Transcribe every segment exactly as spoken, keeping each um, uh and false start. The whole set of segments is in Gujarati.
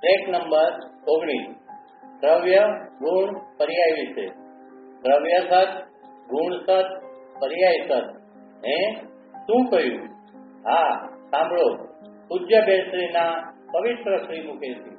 ટ્રેક નંબર ઓગણીસ દ્રવ્ય ગુણ પર્યાય વિશે. દ્રવ્ય સત, ગુણ સત, પર્યાય સત. હે શું કહ્યું? હા સાંભળો. પૂજ્ય બેશ્રીના પવિત્ર શ્રી મુખેથી.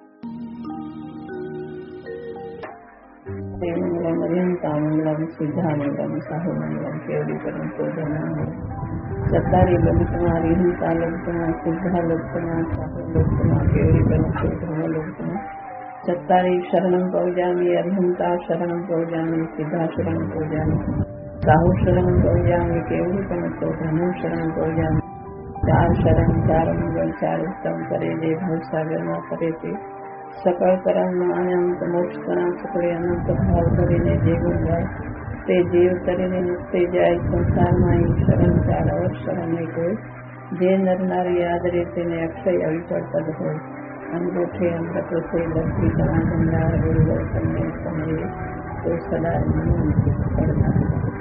મંગલમ સિદ્ધામંગલમ સાહુમંગલમ કેવડી પરમ પૂજના સત્તારી લલિતમાં રીહિતા લોકતમાં સિદ્ધા લોકતમાં સાહુ લોકતમાં કેવડી પરમ પૂજના લોકતમાં સત્તારી શરણમ પૌજામી અર્હંતા શરણમ પૌજામી સિદ્ધા શરણમ પૌજામી સાહુ શરણમ પૌજામી કેવડી પરમ પૂજના શરણમ પૌજામી. ચાર શરણ ચાર મંગલ ચાર ઉત્તમ કરે જે ભવસાગરમાં કરે તે સકળ કર્મમાં અનંત મોક્ષના સકળે અનંત ભાવ ધરીને જે ગુણ ગાય તે જીવ કરીને મુક્તિ જાય. સંસારમાં શરણ ચાર અવર શરણ નહીં કોઈ જે નર નારી આદરે તેને અક્ષય અવિચળ પદ હોય. અંગૂઠે અમૃત થઈ લખી કણા ભંડાર ગુરુવર તમને સમયે તો સદા પડતા.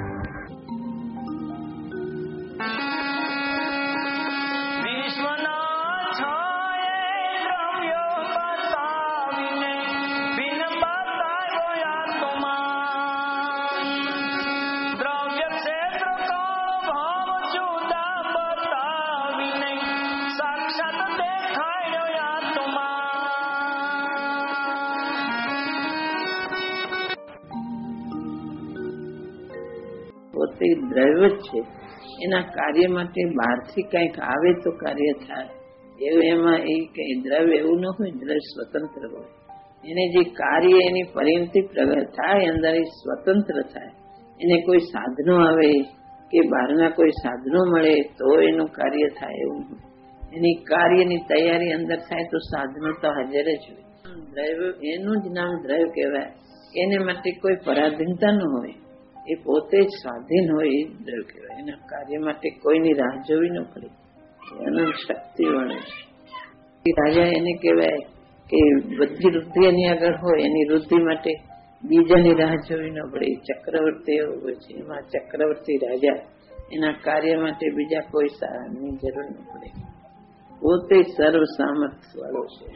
પોતે દ્રવ્ય જ છે, એના કાર્ય માટે બહારથી કંઈક આવે તો કાર્ય થાય એવું એમાં એ કઈ દ્રવ્ય એવું ન હોય. દ્રવ્ય સ્વતંત્ર હોય, એને જે કાર્ય એની પરિણતિ પ્રગટ થાય અંદર એ સ્વતંત્ર થાય. એને કોઈ સાધનો આવે કે બહારના કોઈ સાધનો મળે તો એનું કાર્ય થાય એવું હોય. એની કાર્યની તૈયારી અંદર થાય તો સાધનો તો હાજર જ હોય. દ્રવ્ય એનું જ નામ દ્રવ્ય કહેવાય. એને માટે કોઈ પરાધીનતા ન હોય, એ પોતે જ સ્વાધીન હોય એ દ્રવ્ય કહેવાય. એના કાર્ય માટે કોઈની રાહ જોવી ન પડે. અનંત શક્તિ વળે છે. રાજા એને કહેવાય કે બધી વૃદ્ધિ એની આગળ હોય, એની વૃદ્ધિ માટે બીજાની રાહ જોવી ન પડે. ચક્રવર્તી એવો હોય છે, એમાં ચક્રવર્તી રાજા એના કાર્ય માટે બીજા કોઈ સહાયની જરૂર ન પડે. પોતે સર્વ સામર્થ્ય વાળો છે.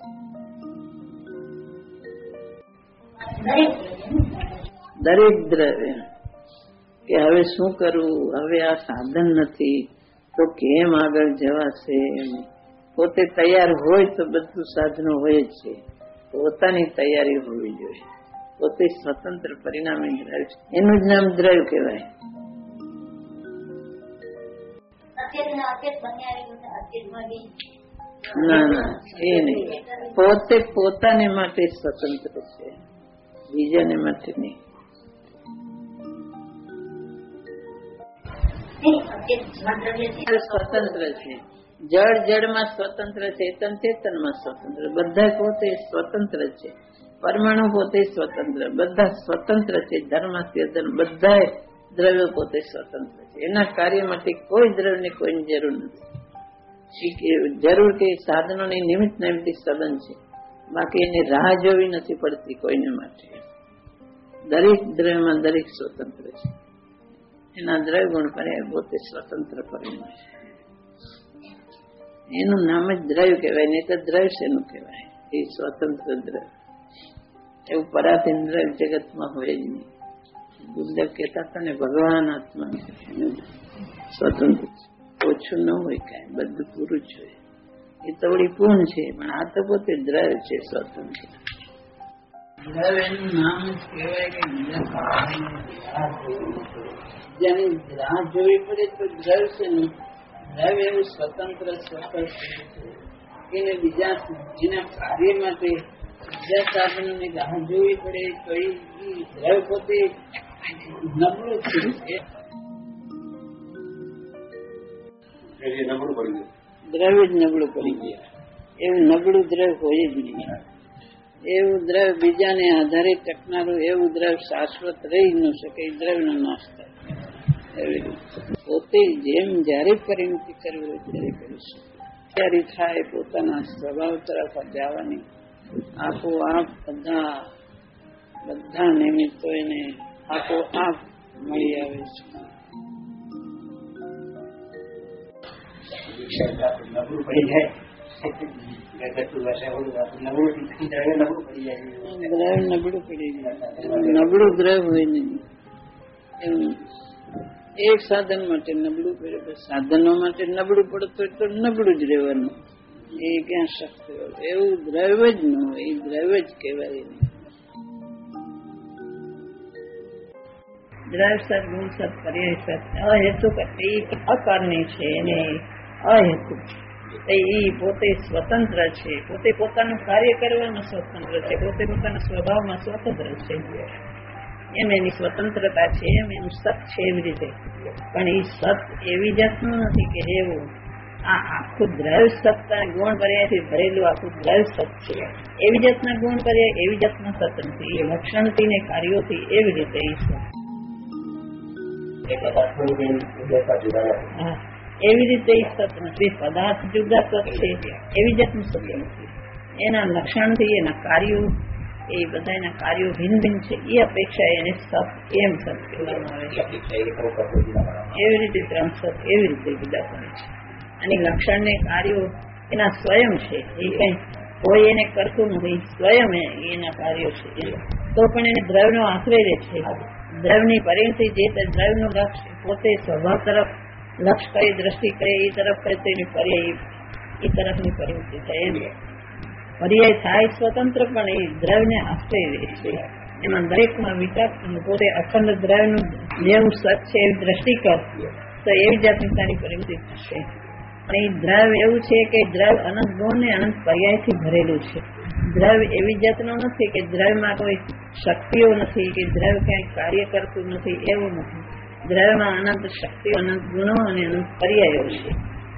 દરેક દ્રવ્ય કે હવે શું કરવું, હવે આ સાધન નથી તો કેમ આગળ જવાશે. પોતે તૈયાર હોય તો બધું સાધનો હોય જ છે. પોતાની તૈયારી હોવી જોઈએ. પોતે સ્વતંત્ર પરિણામી દ્રવ્ય છે, એનું જ નામ દ્રવ્ય કહેવાય. ના ના એ નહીં. પોતે પોતાને માટે સ્વતંત્ર છે, બીજાને માટે નહીં. સ્વતંત્ર છે. જળ જળમાં સ્વતંત્ર, ચેતન ચેતનમાં સ્વતંત્ર. બધા પોતે સ્વતંત્ર છે. પરમાણુ પોતે સ્વતંત્ર, બધા સ્વતંત્ર છે. ધર્મ ધર્મ બધા દ્રવ્યો પોતે સ્વતંત્ર છે. એના કાર્ય માટે કોઈ દ્રવ્યની કોઈની જરૂર નથી. જરૂર કે સાધનોની નિમિત્ત નિમિત્ત સદન છે, બાકી એની રાહ જોવી નથી પડતી કોઈને માટે. દરેક દ્રવ્યમાં દરેક સ્વતંત્ર છે. એના દ્રવ્ય ગુણ પર્યાય પોતે સ્વતંત્ર પરિણામ છે. એનું નામ જ દ્રવ્ય કહેવાય, નહીં તો દ્રવ્ય શેનું કહેવાય? એ સ્વતંત્ર દ્રવ્ય. એવું પરાધીન દ્રવ્ય જગતમાં હોય જ નહીં. ગુરુદેવ કહેતા હતા ને, ભગવાન આત્મા સ્વતંત્ર ઓછું ન હોય, કાંઈ બધું પૂરું જ હોય. એ તો વળી પૂર્ણ છે, પણ આ તો પોતે દ્રવ્ય છે, સ્વતંત્ર. દ્રવ્ય એનું નામ જ કહેવાય કે બીજાની રાહ જોવી પડે તો દ્રવ્ય છે ને. દ્રવ્ય એવું સ્વતંત્ર સ્વતંત્ર એને બીજા એના કાર્ય માટે બીજા સાધનોની રાહ જોવી પડે તો એ દ્રવ્ય પોતે નબળું છે. દ્રવ્ય જ નબળું પડી ગયા. એવું નબળું દ્રવ્ય હોય જ નહીં. એવું દ્રવ્ય બીજાને આધારે ટકનારું એવું દ્રવ્ય શાશ્વત રહી ન શકે. એ દ્રવ્યનો નાશ થાય. એવી રીતે પોતે જેમ જયારે પરિણતિ કરવી હોય ત્યારે કરી શકે. ત્યારે થાય પોતાના સ્વભાવ તરફ જવાની આપોઆપ બધા બધા નિમિત્તો એને આપોઆપ મળી આવે છે. નબળું પડી જાય નબળું પડી જાય, નબળું દ્રવ હોય નહીં એમ. એક સાધન માટે નબળું પડે, સાધનો માટે નબળું પડતું તો નબળું જ રહેવાનું. એ ક્યાં શક્તિ હોય? એવું દ્રવ્ય જ ન હોય, એ દ્રવ્ય જ કહેવાય નહીં. દ્રવ્ય સત, ગુણ સત, પર્યાય સત, અહેતુક એ અકારની છે, એને અહેતુક એ પોતે સ્વતંત્ર છે, પોતે પોતાનું કાર્ય કરવામાં સ્વતંત્ર છે, પોતે પોતાના સ્વભાવમાં સ્વતંત્ર છે. એમ એની સ્વતંત્રતા છે, એમ એનું સત છે એવી રીતે. પણ એ સત એવી જાતનું નથી કે એવું આ આખું દ્રવ્ય સત્તા ગુણ પર્યાયથી ભરેલું આખું દ્રવ્ય સત છે. એવી જાતના ગુણ પર્યાય એવી જાતના સત નથી. એ લક્ષણથી ને કાર્યોથી એવી રીતે એ સત. એવી રીતે એ સત નથી. પદાર્થ જુદા સત છે એવી જાતનું સત નથી. એના લક્ષણથી એના કાર્યો એ બધા એના કાર્યો ભિન્ન ભિન્ન છે. એ અપેક્ષા એને સત એમ સત કહેવામાં આવે છે. એવી રીતે ત્રણ સત એવી રીતે જુદા પડે છે. અને લક્ષણ ને કાર્યો એના સ્વયં છે. એ કઈ કોઈ એને કરતું નથી, સ્વયં એના કાર્યો છે. તો પણ એને દ્રવ્યનો આશ્રય રહે છે. દ્રવ્યની પરિણતિ જે દ્રવ્યનું લક્ષ પોતે સ્વભાવ તરફ લક્ષ કરે, દ્રષ્ટિ કરે, એ તરફ કરે તો એની પર્યાય એ તરફની પરિણતિ થાય. એમ પર્યાય થાય સ્વતંત્ર, પણ એ દ્રવ્યને આશ્રય રહે છે. એમાં દરેકમાં વિચાર પોતે અખંડ દ્રવ્યનું જેવું સત છે એવી દ્રષ્ટિ કર તો એવી જાતની સારી પરિણતિ થશે. અને એ દ્રવ્ય એવું છે કે દ્રવ્ય અનંત ગુણ ને અનંત પર્યાયથી ભરેલું છે. દ્રવ્ય એવી જાતનું નથી કે દ્રવ્યમાં કોઈ શક્તિઓ નથી, કે દ્રવ્ય ક્યાંય કાર્ય કરતું નથી, એવું નથી. દ્રવ્યમાં અનંત શક્તિઓ, અનંત ગુણો અને અનંત પર્યાયો છે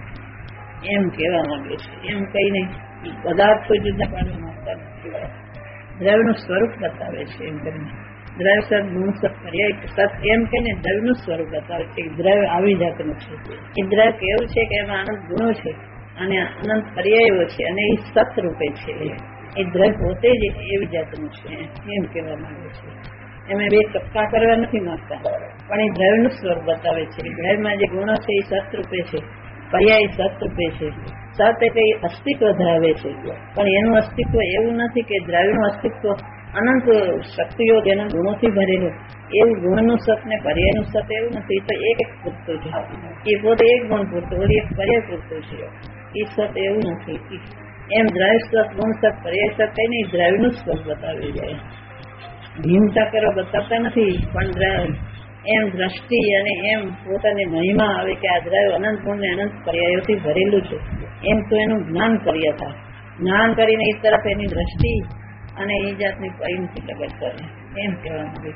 એમ કહેવા માંગે છે. એમ કહીને પદાર્થો જુદા પાડવા માંગતા નથી. દ્રવ્યનું સ્વરૂપ બતાવે છે. એમ કરીને દ્રવ્ય સત, ગુણ સત, પર્યાય સત એમ કહીને દ્રવ્યનું સ્વરૂપ બતાવે છે. દ્રવ્ય આવી જાતનું છે. એ દ્રવ્ય કેવું છે કે એમાં અનંત ગુણો છે અને અનંત પર્યાયો છે અને એ સત રૂપે છે. એ દ્રવ્ય પોતે જ એવી જાતનું છે એમ કહેવા માંગે છે. એમાં બે કપકા કરવા નથી માંગતા, પણ એ દ્રવ્યનું સ્વરૂપ બતાવે છે. દ્રવ્યમાં જે ગુણો છે એ સત રૂપે છે, પર્યાય સત રૂપે છે. સત એટલે એ અસ્તિત્વ ધરાવે છે, પણ એનું અસ્તિત્વ એવું નથી કે દ્રવ્યનું અસ્તિત્વ અનંત શક્તિઓ જેના ગુણોથી ભરેલું. એવું ગુણનું સત ને પર્યાયનું સત એવું નથી. તો એક એક પૂરતું છે. એ પોતે એક ગુણ પૂરતું, એક પર્યાય પૂરતું છે. એ સત એવું નથી. એમ દ્રવ્ય સત, ગુણ સત, પર્યાય સત કઈ નહીં, દ્રવ્યનું સ્વરૂપ બતાવી જાય. ભિન્નતા કરો બતાવતા નથી, પણ એમ દ્રષ્ટિ અને એમ પોતાની મહિમા આવે કે આ દ્રવ્ય અનંત ગુણ ને અનંત પર્યાયોથી ભરેલું છે. એમ તો એનું જ્ઞાન કર્યા હતા. જ્ઞાન કરીને એ તરફ એની દ્રષ્ટિ અને એ જાતની પરિણતિ પ્રગટ કરે એમ કહેવાનું.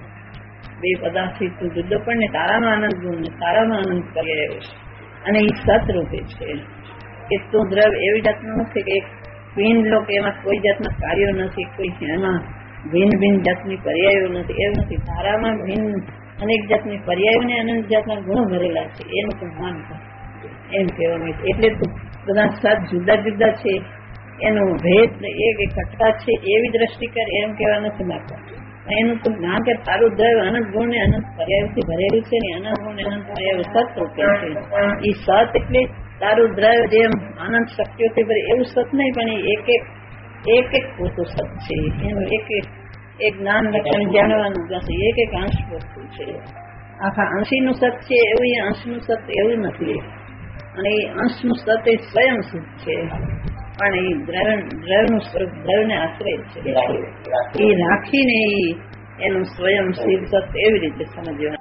બે પદાર્થથી તું જુદો પણ ને તારામાં આનંદ ગુણ ને તારામાં આનંદ પર્યાયો છે અને એ સતરૂપે છે. કે તું દ્રવ્ય એવી જાતનું નથી કે એક પિંડ લો કે એમાં કોઈ જાતના કાર્યો નથી, કોઈ એમાં ભિન્ન ભિન્ન જાતની પર્યાયો નથી, એવું નથી. તારામાં ભિન્ન અનેક જાતની પર્યાયો ને અનંત જાતના ગુણો ભરેલા છે. એનું તું માન કર એમ કહેવાનું. એટલે તું બધા સત જુદા જુદા છે, એનો ભેદ એક એકઠા છે એવી દ્રષ્ટિ કર એમ કહેવા નથી માંગતા. એનું તું જ્ઞાન કે તારું દ્રવ્ય અનંત ગુણ ને અનંત પર્યાયોથી ભરેલું છે ને અનંત ગુણ ને અનંત પર્યાયો સત રૂપે છે. એ સત એટલે તારું દ્રવ્ય જેમ અનંત શક્તિઓથી ભરે એવું સત નહીં, પણ એ એક એક એક એક પૂરતું સત છે. એનું એક એક એક જ્ઞાન લક્ષણ જાણવાનું જશે. એક એક અંશ પૂરતું છે. આખા અંશીનું સત છે એવું એ અંશનું સત એવું નથી. અને એ અંશનું સત એ સ્વયં શુદ્ધ છે, પણ એ દ્રવ્ય દ્રવ્યનું સ્વરૂપ દ્રવ્યને આશ્રય છે. એ રાખીને એનું સ્વયં સિદ્ધ સત એવી રીતે સમજવાનું.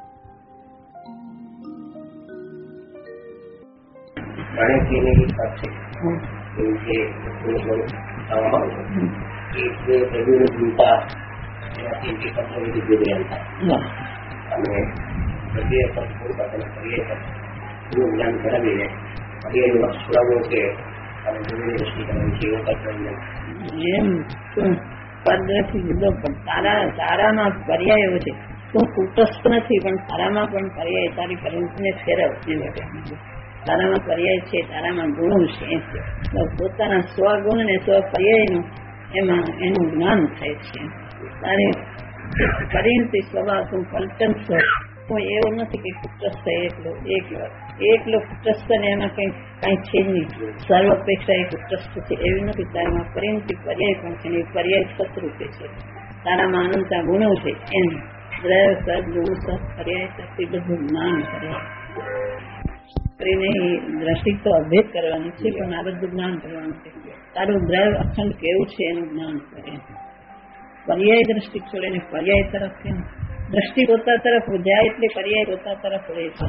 તારામાં પર્યાયો છે. તું કુટસ્થ નથી, પણ તારામાં પણ પર્યાય તારી પરિણતિને ફેરવતી. તારામાં પર્યાય છે, તારામાં ગુણ છે. પોતાના સ્વગુણ ને સ્વ પર્યાયનું એમાં એનું જ્ઞાન થાય છે. તારી પરિણતિ સ્વભાવ તું પલટન સ્વ કોઈ એવું નથી કે કુટસ્થ એકલો એકલો એકલો કુટસ્થ ને એમાં કઈ કઈ છે નહીં. સર્વપેક્ષા એ કુટસ્થ છે એવી નથી. તારામાં પરિણતિ પર્યાય પણ છે ને પર્યાય સતરૂપે છે. તારામાં અનંતા ગુણો છે એમ દ્રવ્ય સત ગુણ સત પર્યાય સત એ બધું જ્ઞાન કરે. કરીને દ્રષ્ટિ તો અભેદ કરવાની છે પણ આ બધું જ્ઞાન કરવાનું છે. તારું દ્રવ્ય અખંડ કેવું છે એનું જ્ઞાન કરે. પર્યાય દ્રષ્ટિ છોડે ને પર્યાય તરફ દ્રષ્ટિ પોતા તરફ જાય એટલે પર્યાય પોતા તરફ રહે છે.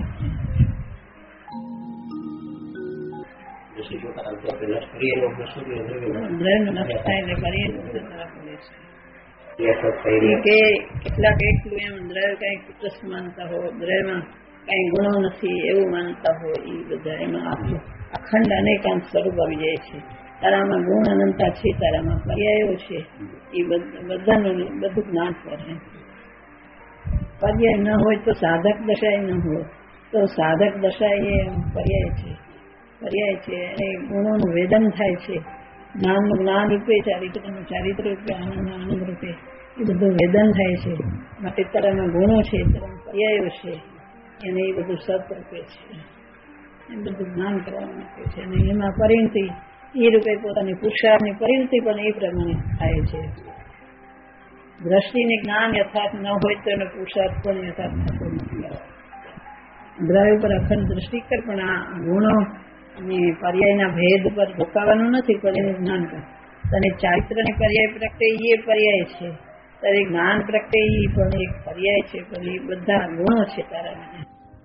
દ્રવ્ય નષ્ટ થાય એટલે પર્યાય પોતા તરફ રહે છે. કેટલાક એકલું એમ દ્રવ્ય કઈ કુટસ્થ માનતા હોય, દ્રવ્યમાં કઈ ગુણો નથી એવું માનતા હોય, એ બધા એમાં અખંડ અનેકાંત સ્વરૂપ આવી જાય છે. તારામાં ગુણ અનંતા છે, તારામાં પર્યાયો છે, એ બધાનું બધું જ્ઞાન કરે. પર્યાય ન હોય તો સાધક દશા ન હોય તો સાધક દશા એ પર્યાય છે. પર્યાય છે અને ગુણોનું વેદન થાય છે. જ્ઞાનનું જ્ઞાન રૂપે, ચારિત્રનું ચારિત્ર રૂપે, આનંદ આનંદ રૂપે એ બધું વેદન થાય છે. માટે તારામાં ગુણો છે, તારામાં પર્યાયો છે, એને એ બધું સત રૂપે છે. એ બધું જ્ઞાન કરવા માટે છે. અને એમાં પરિણતિ એ રૂપે પોતાની પુરુષાર્થની પરિણતિ પણ એ પ્રમાણે થાય છે. દ્રષ્ટિને જ્ઞાન યથાર્થ ન હોય તો એનો પુરુષાર્થ પણ યથાર્થ થતો નથી. દ્રવ્ય પર અખંડ દ્રષ્ટિ કર પણ આ ગુણો અને પર્યાયના ભેદ પર ધોકાવાનું નથી, પણ એનું જ્ઞાન કર. તને ચારિત્રને પર્યાય પ્રગટે એ પર્યાય છે, તારે જ્ઞાન પ્રગટે એ પણ એક પર્યાય છે, પણ એ બધા ગુણો છે તારા મને.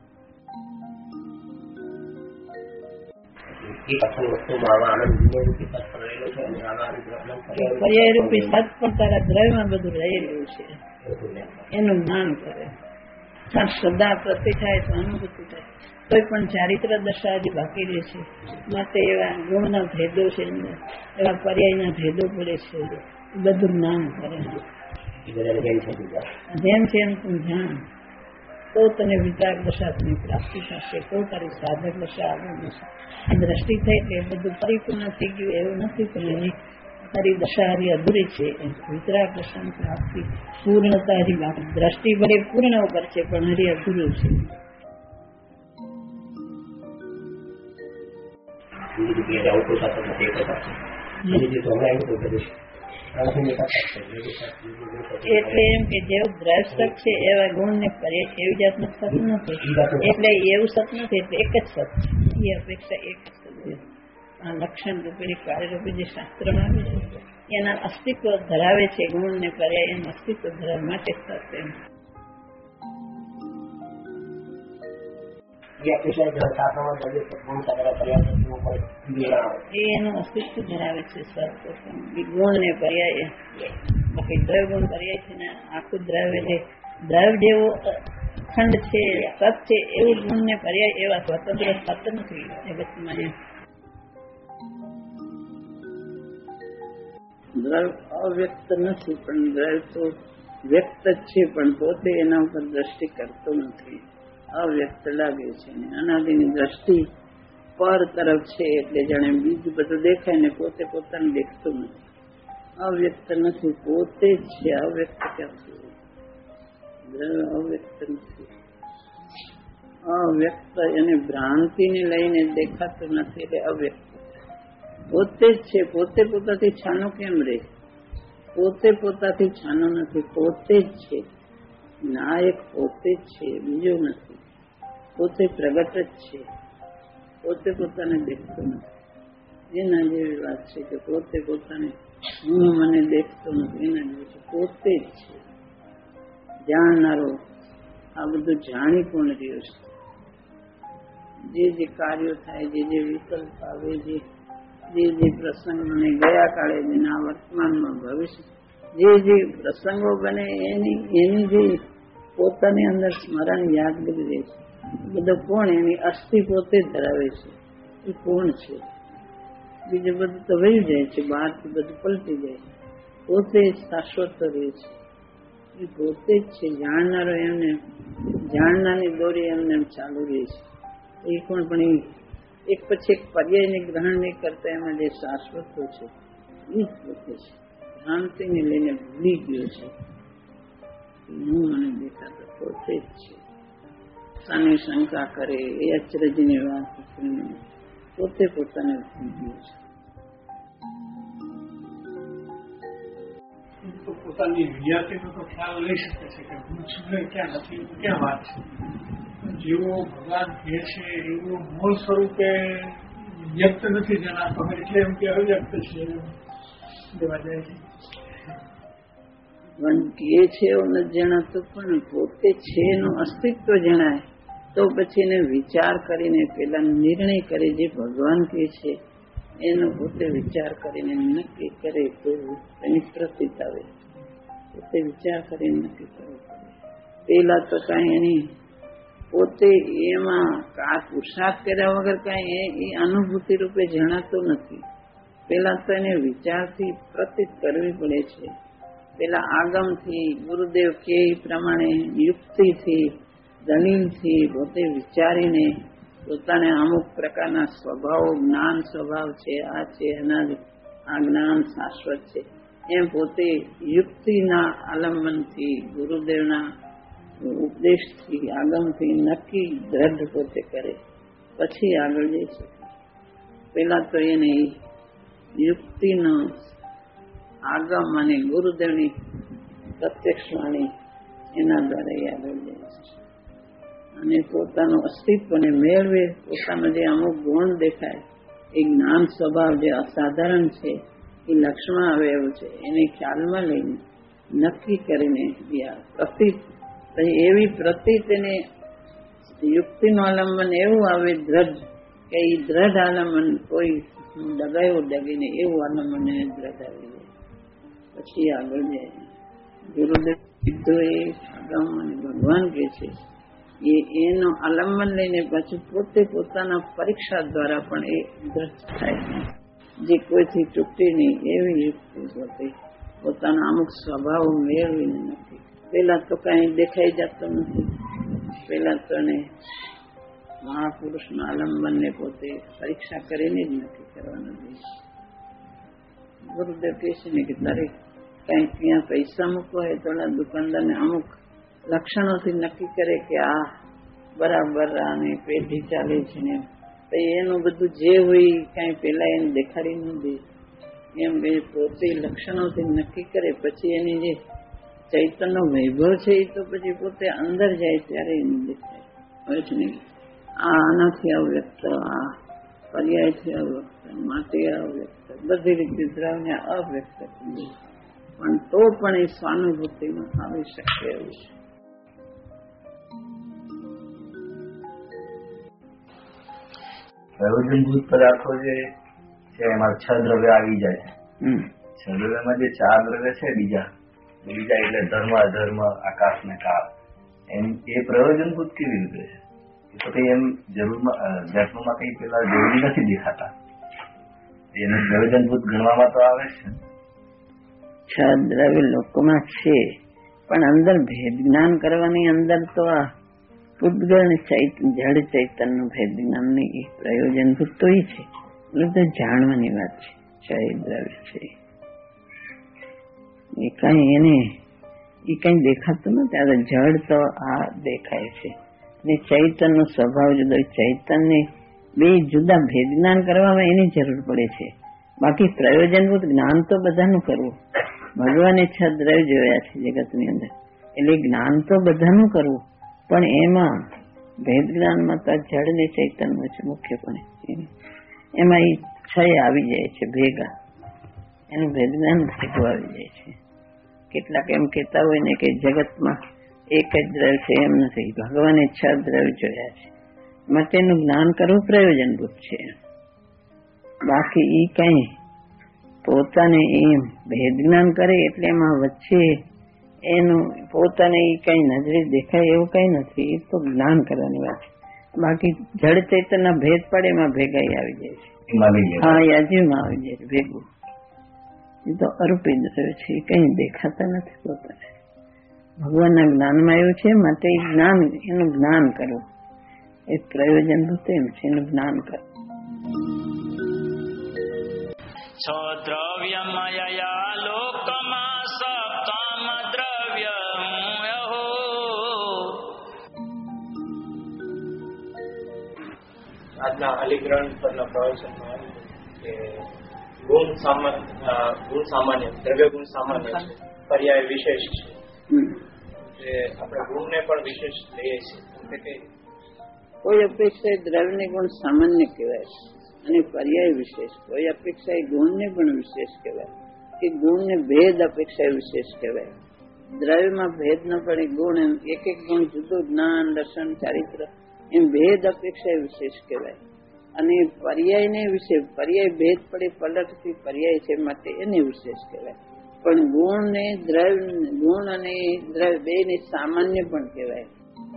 પર્યાય રૂપી સત પણ તારા દ્રવ્યમાં બધું રહેલું છે એનું જ્ઞાન કરે. શ્રદ્ધા પ્રતિ થાય તો અનુભૂતિ થાય. કોઈ પણ ચારિત્ર દશા હજી બાકી રહે છે, માટે એવા ગુણના ભેદો છે, એવા પર્યાયના ભેદો પડે છે, બધું જ્ઞાન કરે. જેમ છે એમ તું જાણ તો તને વિતરાગ દશાની પ્રાપ્તિ થશે, તો તારી સાધક દશા આગળ જશે. દ્રષ્ટિ થઈ એટલે બધું પરિપૂર્ણ થઈ ગયું એવું નથી, પણ એની તારી દશા હરી અધૂરી છે. વિતરાગ દશાની પ્રાપ્તિ પૂર્ણતા હરી બાકી. દ્રષ્ટિ ભલે પૂર્ણ ઉપર છે પણ હરી અધૂરું છે. એટલે એમ કે જેવું દ્રષ્ટક છે એવા ગુણ ને પર્યાય એવી જાતનું સત નથી. એટલે એવું સત નથી, એટલે એક જ સત એ અપેક્ષા એક જ સત્ય. આ લક્ષણ રૂપે કાર્ય રૂપે જે શાસ્ત્રમાં આવે છે એના અસ્તિત્વ ધરાવે છે. ગુણ ને પર્યાય એનું અસ્તિત્વ ધરાવવા માટે સત એમ એનું અસ્તિત્વ ધરાવે છે. ગુણ ને પર્યાય બાકી દ્રવ્ય ગુણ પર્યાય છે ને આખું દ્રવ્ય છે. દ્રવ્ય જેવો ખંડ છે, સત છે, એવું ગુણ ને પર્યાય એવા સ્વતંત્ર સત નથી જગતમાં. દ્રવ્ય અવ્યક્ત નથી, પણ દ્રવ્ય તો વ્યક્ત જ છે, પણ પોતે એના ઉપર દ્રષ્ટિ કરતો નથી. અવ્યક્ત લાગે છે. અનાદિની દ્રષ્ટિ પર તરફ છે એટલે જાણે બીજું બધું દેખાય ને પોતે પોતાને દેખતું નથી. અવ્યક્ત નથી, પોતે જ છે. અવ્યક્ત ક્યાંથી? દ્રવ્ય અવ્યક્ત નથી. અવ્યક્ત એને ભ્રાંતિને લઈને દેખાતું નથી એટલે અવ્યક્ત. પોતે જ છે. પોતે પોતાથી છાનો કેમ રહે? પોતે પોતાથી છાનો નથી, પોતે જ છે. નાયક પોતે જ છે, બીજું નથી. પોતે પ્રગટ જ છે, પોતે પોતાને દેખતો નથી. એના જેવી વાત છે કે પોતે પોતાને હું મને દેખતો નથી. એના જેવી છે, પોતે જ છે જાણનારો. આ બધું જાણી કોણ રહ્યો છે? જે જે કાર્યો થાય, જે જે વિકલ્પ આવે, જે જે જે પ્રસંગ બને ગયા કાળે જેના વર્તમાનમાં ભવિષ્ય જે જે પ્રસંગો બને એની એની જે પોતાની અંદર સ્મરણ યાદ કરી રહે છે. બધું કોણ? એની અસ્થિ પોતે જ ધરાવે છે. એ કોણ છે? બીજું બધું તો વહી જાય છે, બહારથી બધું પલટી જાય છે. પોતે જ શાશ્વત રહે છે. એ પોતે જ છે જાણનારો. એમને જાણનારની દોરી એમને ચાલુ રહે છે. એ કોણ? પણ એ એક પછી એક પર્યાયને ગ્રહણ નહીં કરતા એમાં જે શાશ્વતો છે એ જ પોતે છે. ભ્રાંતિને લઈને ભૂલી ગયો છે. હું મને દેખાતો પોતે જ છે. પોતાની શંકા કરે એ અચરજની વાત પોતે પોતાને ભૂલ્યું છે. પોતાની વિદ્યાર્થીનો તો ખ્યાલ લઈ શકે છે કે હું છું ક્યાં નથી ક્યાં વાત છે. જેવો ભગવાન કહે છે એવું મૂળ સ્વરૂપે વ્યક્ત નથી જણાતો એટલે એમ કે અવ્યક્ત છે દેવા જાય છે. ભગવાન કહે છે એવું નથી જણાતું પણ પોતે છે એનું અસ્તિત્વ જણાય તો પછી એને વિચાર કરીને પેલા નિર્ણય કરે જે ભગવાન કહે છે એનો પોતે વિચાર કરીને નક્કી કરે તો એની પ્રતીત આવે. પોતે વિચાર કરીને નક્કી કરવું પડે. પેલા તો કઈ એની પોતે એમાં આ પુરુષાર્થ કર્યા વગર કઈ એ અનુભૂતિ રૂપે જણાતો નથી. પેલા તો એને વિચારથી પ્રતીત કરવી પડે છે. પેલા આગમથી ગુરુદેવ કે પ્રમાણે યુક્તિથી દલીલથી પોતે વિચારીને પોતાને અમુક પ્રકારના સ્વભાવ જ્ઞાન સ્વભાવ છે આ છે એના આ જ્ઞાન શાશ્વત છે એમ પોતે યુક્તિના આલંબનથી ગુરુદેવના ઉપદેશથી આગમથી નક્કી દ્રઢ પોતે કરે પછી આગળ જઈ શકે. પેલા તો એને યુક્તિનો આગમ અને ગુરુદેવની પ્રત્યક્ષ વાણી એના દ્વારા આગળ જાય છે અને પોતાનું અસ્તિત્વને મેળવે. પોતાનો જે અમુક ગુણ દેખાય એ જ્ઞાન સ્વભાવ જે અસાધારણ છે એ લક્ષમાં આવે એવું છે એને ખ્યાલમાં લઈને નક્કી કરીને પ્રતીત એવી પ્રતીત એને યુક્તિનું આલંબન એવું આવે દ્રઢ કે એ દ્રઢ આલંબન કોઈ ડગાયું ડગીને એવું આલંબન એને દ્રઢ આવી જાય પછી આગળ જાય. ગુરુદેવ સીધો એ આગમ અને ભગવાન કહે છે એ એનો આલંબન લઈને પાછું પોતે પોતાના પરીક્ષા દ્વારા પણ એ દ્રઢ થાય જે કોઈથી ચૂકતી નહીં એવી યુક્તિ પોતે પોતાના અમુક સ્વભાવ મેળવીને નથી. પેલા તો કઈ દેખાઈ જતો નથી. પેલા તો એને મહાપુરુષના આલંબનને પોતે પરીક્ષા કરીને જ નક્કી કરવાનું છે. ગુરુદેવ કહે છે ને કે તારે કઈક ત્યાં પૈસા મૂકવા હોય તો દુકાનદારને અમુક લક્ષણોથી નક્કી કરે કે આ બરાબર આને પેઢી ચાલે છે ને એનું બધું જે હોય કઈ પેલા એને દેખાડી ન દે એમ પોતે લક્ષણોથી નક્કી કરે પછી એની જે ચૈતન્ય વૈભવ છે એ તો પછી પોતે અંદર જાય ત્યારે એને દેખાય હોય છે ને આ આનાથી અવ્યક્ત આ પર્યાયથી અવ્યક્ત માટે અવ્યક્ત બધી રીતે દ્રવ્ય અવ્યક્ત પણ તો પણ એ સ્વાનુભૂતિમાં આવી શકે એવું છે. પ્રયોજનભૂત પદાર્થો જે છે એમાં છ દ્રવ્ય આવી જાય છે. છ દ્રવ્યમાં જે ચાર દ્રવ્ય છે બીજા બીજા એટલે ધર્મ અધર્મ આકાશ ને કાળ એમ એ પ્રયોજનભૂત કેવી રીતે છે? તો કઈ એમ જરૂરમાં ધર્મમાં કઈ પેલા જરૂરી નથી દેખાતા એને પ્રયોજનભૂત ગણવામાં તો આવે છે. છ દ્રવ્ય લોકોમાં છે પણ અંદર ભેદ જ્ઞાન કરવાની અંદર તો આ પૂતગળ જળ ચૈતન્ય ભેદ જ્ઞાન ની પ્રયોજનભૂત તો એ છે એટલે તો જાણવાની વાત છે. છ દ્રવ્ય છે એ કઈ એને એ કઈ દેખાતું નથી. આ જળ તો આ દેખાય છે ને ચૈતન્ય સ્વભાવ જુદો. ચૈતન્ય બે જુદા ભેદ જ્ઞાન કરવામાં એની જરૂર પડે છે. બાકી પ્રયોજનભૂત જ્ઞાન તો બધાનું કરવું. ભગવાને છ દ્રવ્ય જોયા છે જગતની અંદર એટલે જ્ઞાન તો બધાનું કરવું પણ એમાં ભેદ જ્ઞાનમાં તો જળ ને ચૈતન્ય છે મુખ્યપણે. એમાં એ છ આવી જાય છે ભેગા એનું ભેદ જ્ઞાન ભેગું આવી જાય છે. કેટલાક એમ કહેતા હોય ને કે જગતમાં એક જ દ્રવ્ય છે એમ નથી. ભગવાને છ દ્રવ્ય જોયા છે માટેનું જ્ઞાન કરવું પ્રયોજનભૂત છે. બાકી ઈ કઈ પોતાને એમ ભેદ જ્ઞાન કરે એટલે એમાં વચ્ચે એનું પોતાને એ કઈ નજરે દેખાય એવું કઈ નથી. એ તો જ્ઞાન કરવાની વાત છે. બાકી જળ ચૈતન્ય ભેદ પડે એમાં ભેગાઈ આવી જાય છે. હા યાજીમાં આવી જાય છે ભેગું. એ તો અરૂપી દ્રવ્ય છે કઈ દેખાતા નથી પોતાને. ભગવાનના જ્ઞાનમાં એવું છે માટે જ્ઞાન એનું જ્ઞાન કરવું એ પ્રયોજનભૂત એમ છે એનું જ્ઞાન કરવું. છ દ્રવ્યમયા લોકમાં સપ્તમ દ્રવ્ય મુયો આપના અલીગ્રહણ પરના પ્રવચનમાં કે ગુણ સામાન્ય ગુણ સામાન્ય દ્રવ્ય ગુણ સામાન્ય છે, પર્યાય વિશેષ છે, આપણે ગુણને પણ વિશેષ લઈએ છીએ. કોઈ અપેક્ષા દ્રવ્યને ગુણ સામાન્ય કહેવાય અને પર્યાય વિશેષ. કોઈ અપેક્ષા ગુણને પણ વિશેષ કહેવાય કે ગુણને ભેદ અપેક્ષા વિશેષ કહેવાય. દ્રવ્યમાં ભેદ ન પડે ગુણ એમ એક એક ગુણ જુદું, જ્ઞાન, દર્શન, ચારિત્ર એમ ભેદ અપેક્ષા વિશેષ કહેવાય. અને પર્યાયને વિશે પર્યાય ભેદ પડે પલટથી પર્યાય છે માટે એને વિશેષ કહેવાય. પણ ગુણ ને દ્રવ્ય ગુણ અને દ્રવ્ય બે ને સામાન્ય પણ કહેવાય.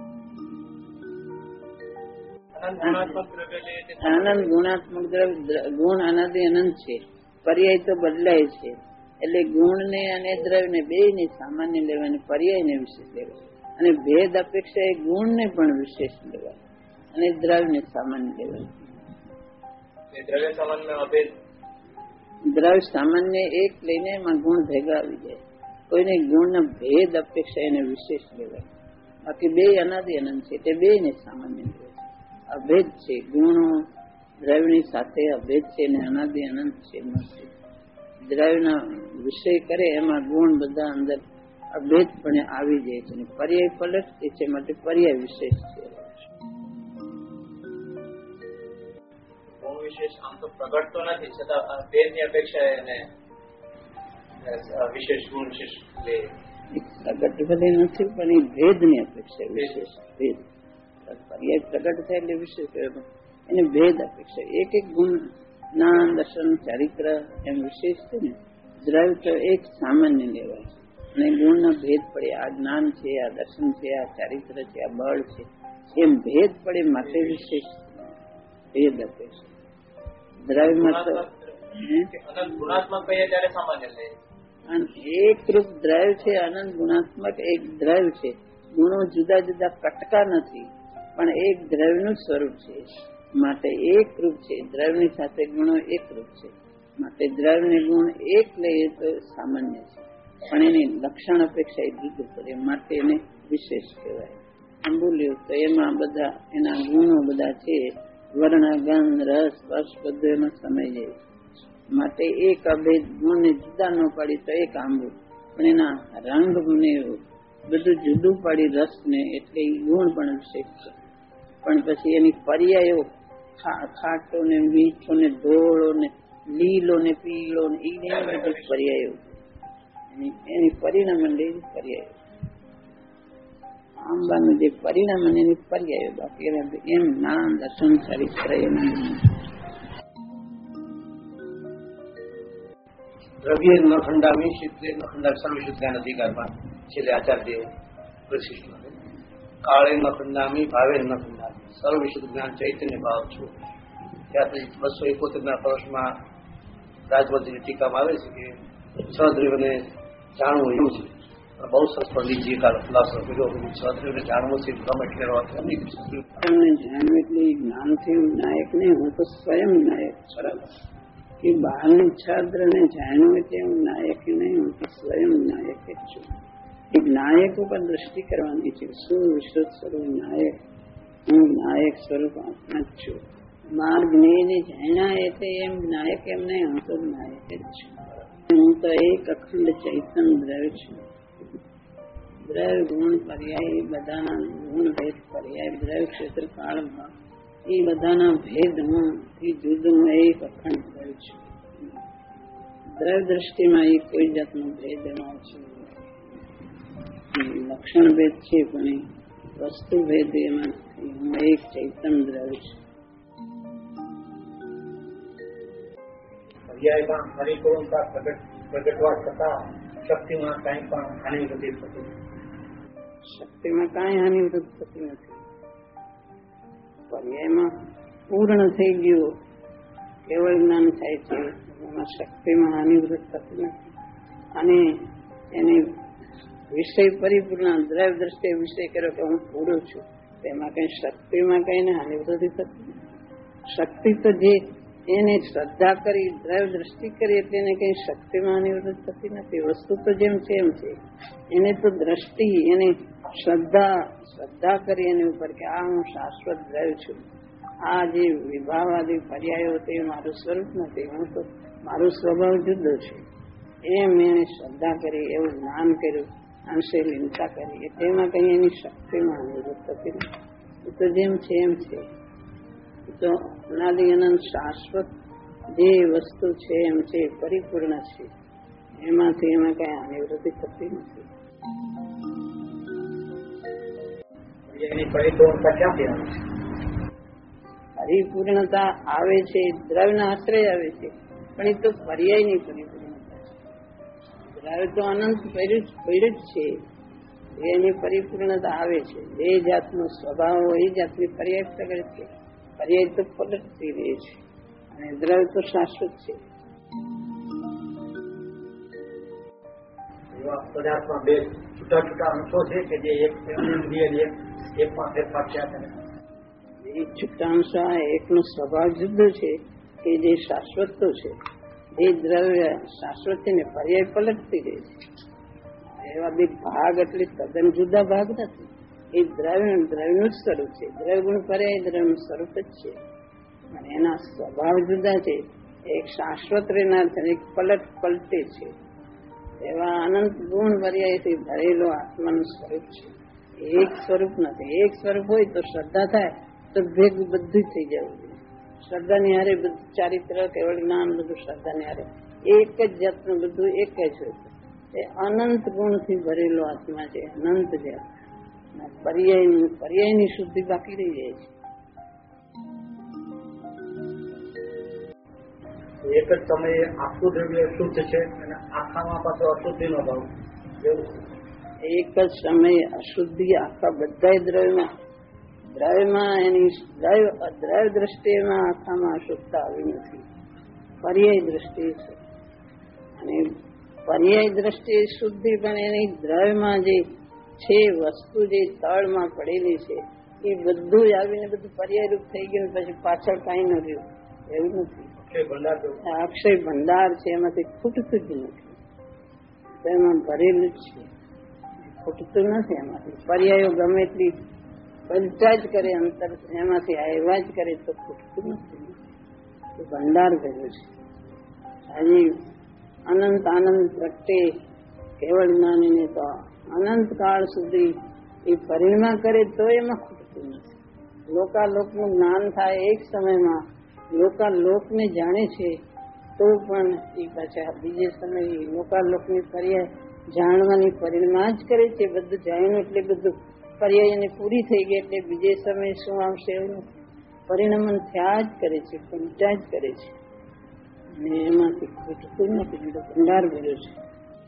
આનંદ ગુણાત્મક દ્રવ્ય ગુણ અનાદિ અનંત છે, પર્યાય તો બદલાય છે. એટલે ગુણ ને અને દ્રવ્ય ને બે ને સામાન્ય લેવાય, પર્યાય ને વિશેષ લેવાય. અને ભેદ અપેક્ષા એ ગુણ ને પણ વિશેષ લેવાય અને દ્રવ્ય ને સામાન્ય લેવાય. દ્રવ્ય સામાન્ય અભેદ દ્રવ્ય સામાન્ય એક લઈને એમાં ગુણ ભેગા આવી જાય. કોઈને ગુણના ભેદ અપેક્ષા એને વિશેષ લેવાય. બાકી બે અનાદિ અનંત છે તે બે ને સામાન્ય લેવાય. અભેદ છે, ગુણો દ્રવ્યની સાથે અભેદ છે અને અનાદિ અનંત છે. દ્રવ્યના વિષય કરે એમાં ગુણ બધા અંદર અભેદપણે આવી જાય છે. પર્યાય પલટતી છે માટે પર્યાય વિશેષ છે. વિશેષ આમ તો પ્રગટ તો નથી, છતાં ભેદની અપેક્ષા એને વિશેષ ગુણ વિશેષ લે. પ્રગટ ભલે નથી પણ એ ભેદની અપેક્ષા વિશેષ. ભેદ પર્યાય પ્રગટ થાય એટલે વિશેષ કહેવાય. એને ભેદ અપેક્ષા એક એક ગુણ, જ્ઞાન, દર્શન, ચારિત્ર એમ વિશેષ છે ને. દ્રવ્ય તો એક સામાન્ય લેવાય અને ગુણના ભેદ પડે. આ જ્ઞાન છે, આ દર્શન છે, આ ચારિત્ર છે, આ બળ છે, એમ ભેદ પડે માટે વિશેષ ભેદ અપેક્ષા. દ્રવ્યમાં તો ગુણાત્મક કહીએ ત્યારે સામાન્ય લે. એક રૂપ દ્રવ્ય છે, અનંત ગુણાત્મક એક દ્રવ્ય છે. ગુણો જુદા જુદા કટકા નથી પણ એક દ્રવ્યનું સ્વરૂપ છે માટે એક રૂપ છે. દ્રવ્યની સાથે ગુણો એક રૂપ છે માટે દ્રવ્યને ગુણ એક લઈએ તો સામાન્ય છે, પણ એની લક્ષણ અપેક્ષા એ જુદું પડે માટે એને વિશેષ કહેવાય. આંબુલ્યો તો એમાં બધા એના ગુણો બધા છે, વર્ણ, ગંધ, રસ, સ્પર્શ બધું એમાં સમય જાય માટે એક અભેદ ગુણને જુદા ન પાડી તો એક આંબુ, પણ એના રંગ ને બધું જુદું પાડી રસ ને એટલે એ ગુણ પણ વિશેષ છે. પણ પછી એની પર્યાયો ખાટો ને મીઠો ને ધોળો ને લીલો ને પીળો ને એ બધી પર્યાયો એની પરિણામ પર્યાયો. આંબાનું જે પરિણામ એની પર્યાયો. બાકી એમ જ્ઞાન, દર્શન, ચારિત્ર દ્રવ્ય ન ખંડામી શીતલે ન ખંડા સર્વશુદ્ધ જ્ઞાન અધિકારમાં છેલ્લે આચાર્ય પ્રશિષ્ટ કાળે ન ખંડામી ભાવે ન ખંડામી સર્વશુદ્ધ જ્ઞાન ચૈતન્ય ભાવ છું. ત્યાંથી બસો એકોતેર ના વર્ષમાં રાજવંશની ટીકામાં આવે છે કે છ દ્રવ્યને જાણવું એવું છે. બહુ સરસ પંડિતજી ખુલાસો કર્યો કે છ દ્રવ્યને જાણવું છે ગમે એટલે જાણવું એટલે જ્ઞાન થી નાયક નહીં, હું તો સ્વયં નાયક. બરાબર કે બહારની છાત્ર ને જાણ્યું એટલે હું નાયક નહીં, હું તો સ્વયં નાયક જ છું. એક નાયક ઉપર દ્રષ્ટિ કરવાની છે. શું વિશુદ્ધ સ્વરૂપ નાયક, હું નાયક સ્વરૂપ આત્મા જ છું. માર્ગ ને જાણ્યા એટલે એમ નાયક એમ નહીં, હું તો નાયક જ છું. હું તો એક અખંડ ચૈતન્ય દ્રવ્ય છું. દ્રવ્ય ગુણ પર્યાય બધાના ગુણ ભેદ પર્યાય દ્રવ્ય ક્ષેત્ર કાળમાં એ બધાના ભેદ હું એ જુદું એક અખંડ દ્રવ્ય છું. દ્રવ્ય દ્રષ્ટિમાં એ કોઈ જાતનો ભેદ એમાં છું. લક્ષણ ભેદ છે પણ એ વસ્તુ ભેદ એમાં હું એક ચૈતન્ય દ્રવ્ય છું. પર્યાયમાં હરિપૂર્ણતા પ્રગટ પ્રગટવા છતાં શક્તિમાં કઈ પણ હાનિ નથી થતી. શક્તિમાં કાંઈ હાનિ થતી નથી. પર્યાયમાં પૂર્ણ થઈ ગયું કેવળ જ્ઞાન થાય છે, એમાં શક્તિમાં હાનિવૃત થતી નથી. અને એની વિષય પરિપૂર્ણ દ્રવ્ય દ્રષ્ટિએ વિષય કર્યો કે હું પૂરું છું, તેમાં કઈ શક્તિમાં કઈ હાનિવૃત્તિ થતી. શક્તિ તો જે એને શ્રદ્ધા કરી દ્રવ્ય દ્રષ્ટિ કરી એટલે એને કઈ શક્તિમાં હાનિવૃત્તિ થતી નથી. વસ્તુ તો જેમ છે એમ છે. એને તો દ્રષ્ટિ એને શ્રદ્ધા શ્રદ્ધા કરી એની ઉપર કે આ હું શાશ્વત દ્રવ્ય છું, આ જે વિભાવવાદી પર્યાયો તે મારું સ્વરૂપ નથી, હું તો મારું સ્વભાવ જુદો છે. એમ એને શ્રદ્ધા કરી, એવું જ્ઞાન કર્યું, અંશે લીનતા કરી, તેમાં કઈ એની શક્તિમાં અનુભૂત થતી નથી. એ તો જેમ છે એમ છે. એ તો અનાદિ અનંત શાશ્વત જે વસ્તુ છે એમ છે, પરિપૂર્ણ છે. એમાંથી એમાં કઈ અનિવૃત્તિ થતી નથી. પરિપૂર્ણતા ક્યાંથી આવે છે? પરિપૂર્ણતા આવે છે દ્રવ્યના આશ્રય આવે છે, પણ એ તો પર્યાયની પરિપૂર્ણતા છે. દ્રવ્ય તો અનંત પડ્યું જ છે, એની પરિપૂર્ણતા આવે છે. એ જાતનો સ્વભાવ એ જાતની પર્યાય પ્રગટ છે. પર્યાય તો પલટતી રહે છે અને દ્રવ્ય તો શાશ્વત છે. એવા પદાર્થમાં બે છૂટા છૂટા અંશો છે કે જે એક એકમાં ફેરફાર થયા કરે. એ છૂટાંશ એકનો સ્વભાવ જુદો છે કે જે શાશ્વત તો છે. એ દ્રવ્ય શાશ્વત છે ને પર્યાય પલટતી રહે છે. એવા બે ભાગ એટલે તદ્દન જુદા ભાગ નથી. એ દ્રવ્ય દ્રવ્યનું જ સ્વરૂપ છે. દ્રવ્ય ગુણ પર્યાય દ્રવ્યનું સ્વરૂપ જ છે અને એના સ્વભાવ જુદા છે. એક શાશ્વત રહેનાર છે, એક પલટ પલટે છે. એવા અનંત ગુણ પર્યાયથી ભરેલો આત્માનું સ્વરૂપ છે. એક સ્વરૂપ નથી. એક સ્વરૂપ હોય તો શ્રદ્ધા થાય તો ભેગું બધું થઈ જવું જોઈએ. શ્રદ્ધાની હારે બધું ચારિત્ર કેવળ જ્ઞાન બધું શ્રદ્ધાની હારે એક જ જાતનું બધું એક જ હોય. એ અનંત ગુણથી ભરેલો આત્મા છે, અનંત જાત. પર્યાય પર્યાયની શુદ્ધિ બાકી રહી જાય છે. એક જ સમયે આખું દ્રવ્ય શુદ્ધ છે અને આખામાં પાછો અશુદ્ધિનો ભાવ એવું. એક જ સમયે અશુદ્ધિ આખા બધા દ્રવ્યમાં દ્રવ્યમાં એની દ્રવ્ય દ્રવ્ય દ્રષ્ટિમાં આખામાં અશુદ્ધતા આવી નથી. પર્યાય દ્રષ્ટિ છે અને પર્યાય દ્રષ્ટિએ શુદ્ધિ પણ એની દ્રવ્યમાં જે છે વસ્તુ જે તળમાં પડેલી છે એ બધું જ આવીને બધું પર્યાય રૂપ થઈ ગયું. પછી પાછળ કઈ ન રહ્યું એવું નથી. અક્ષય ભંડાર છે, એમાંથી ખૂટતું જ નથી. તો એમાં ભરેલું જ છે, ખૂટતું નથી. એમાંથી પર્યાયો ગમે એટલી પલટા જ કરે, અંતર એમાંથી આવ્યા જ કરે તો ખૂટતું નથી. ભંડાર ભર્યું છે. હજી અનંત આનંદ પ્રગટે કેવળ જ્ઞાનીને તો અનંત કાળ સુધી એ પરિણમા કરે તો એમાં ખૂટતું નથી. લોકાલોકનું જ્ઞાન થાય એક સમયમાં, લોકાલોકને જાણે છે તો પણ એ પાછા બીજે સમયે લોકાલોકની પર્યાય જાણવાની પરિણમા જ કરે છે. બધું જાણ્યું એટલે બધું પર્યાય એને પૂરી થઈ ગઈ એટલે બીજે સમયે શું આવશે એવું નથી. પરિણમન થયા જ કરે છે, પલટા જ કરે છે અને એમાંથી ખૂટતું નથી. બીજો ભંડાર ભર્યો છે.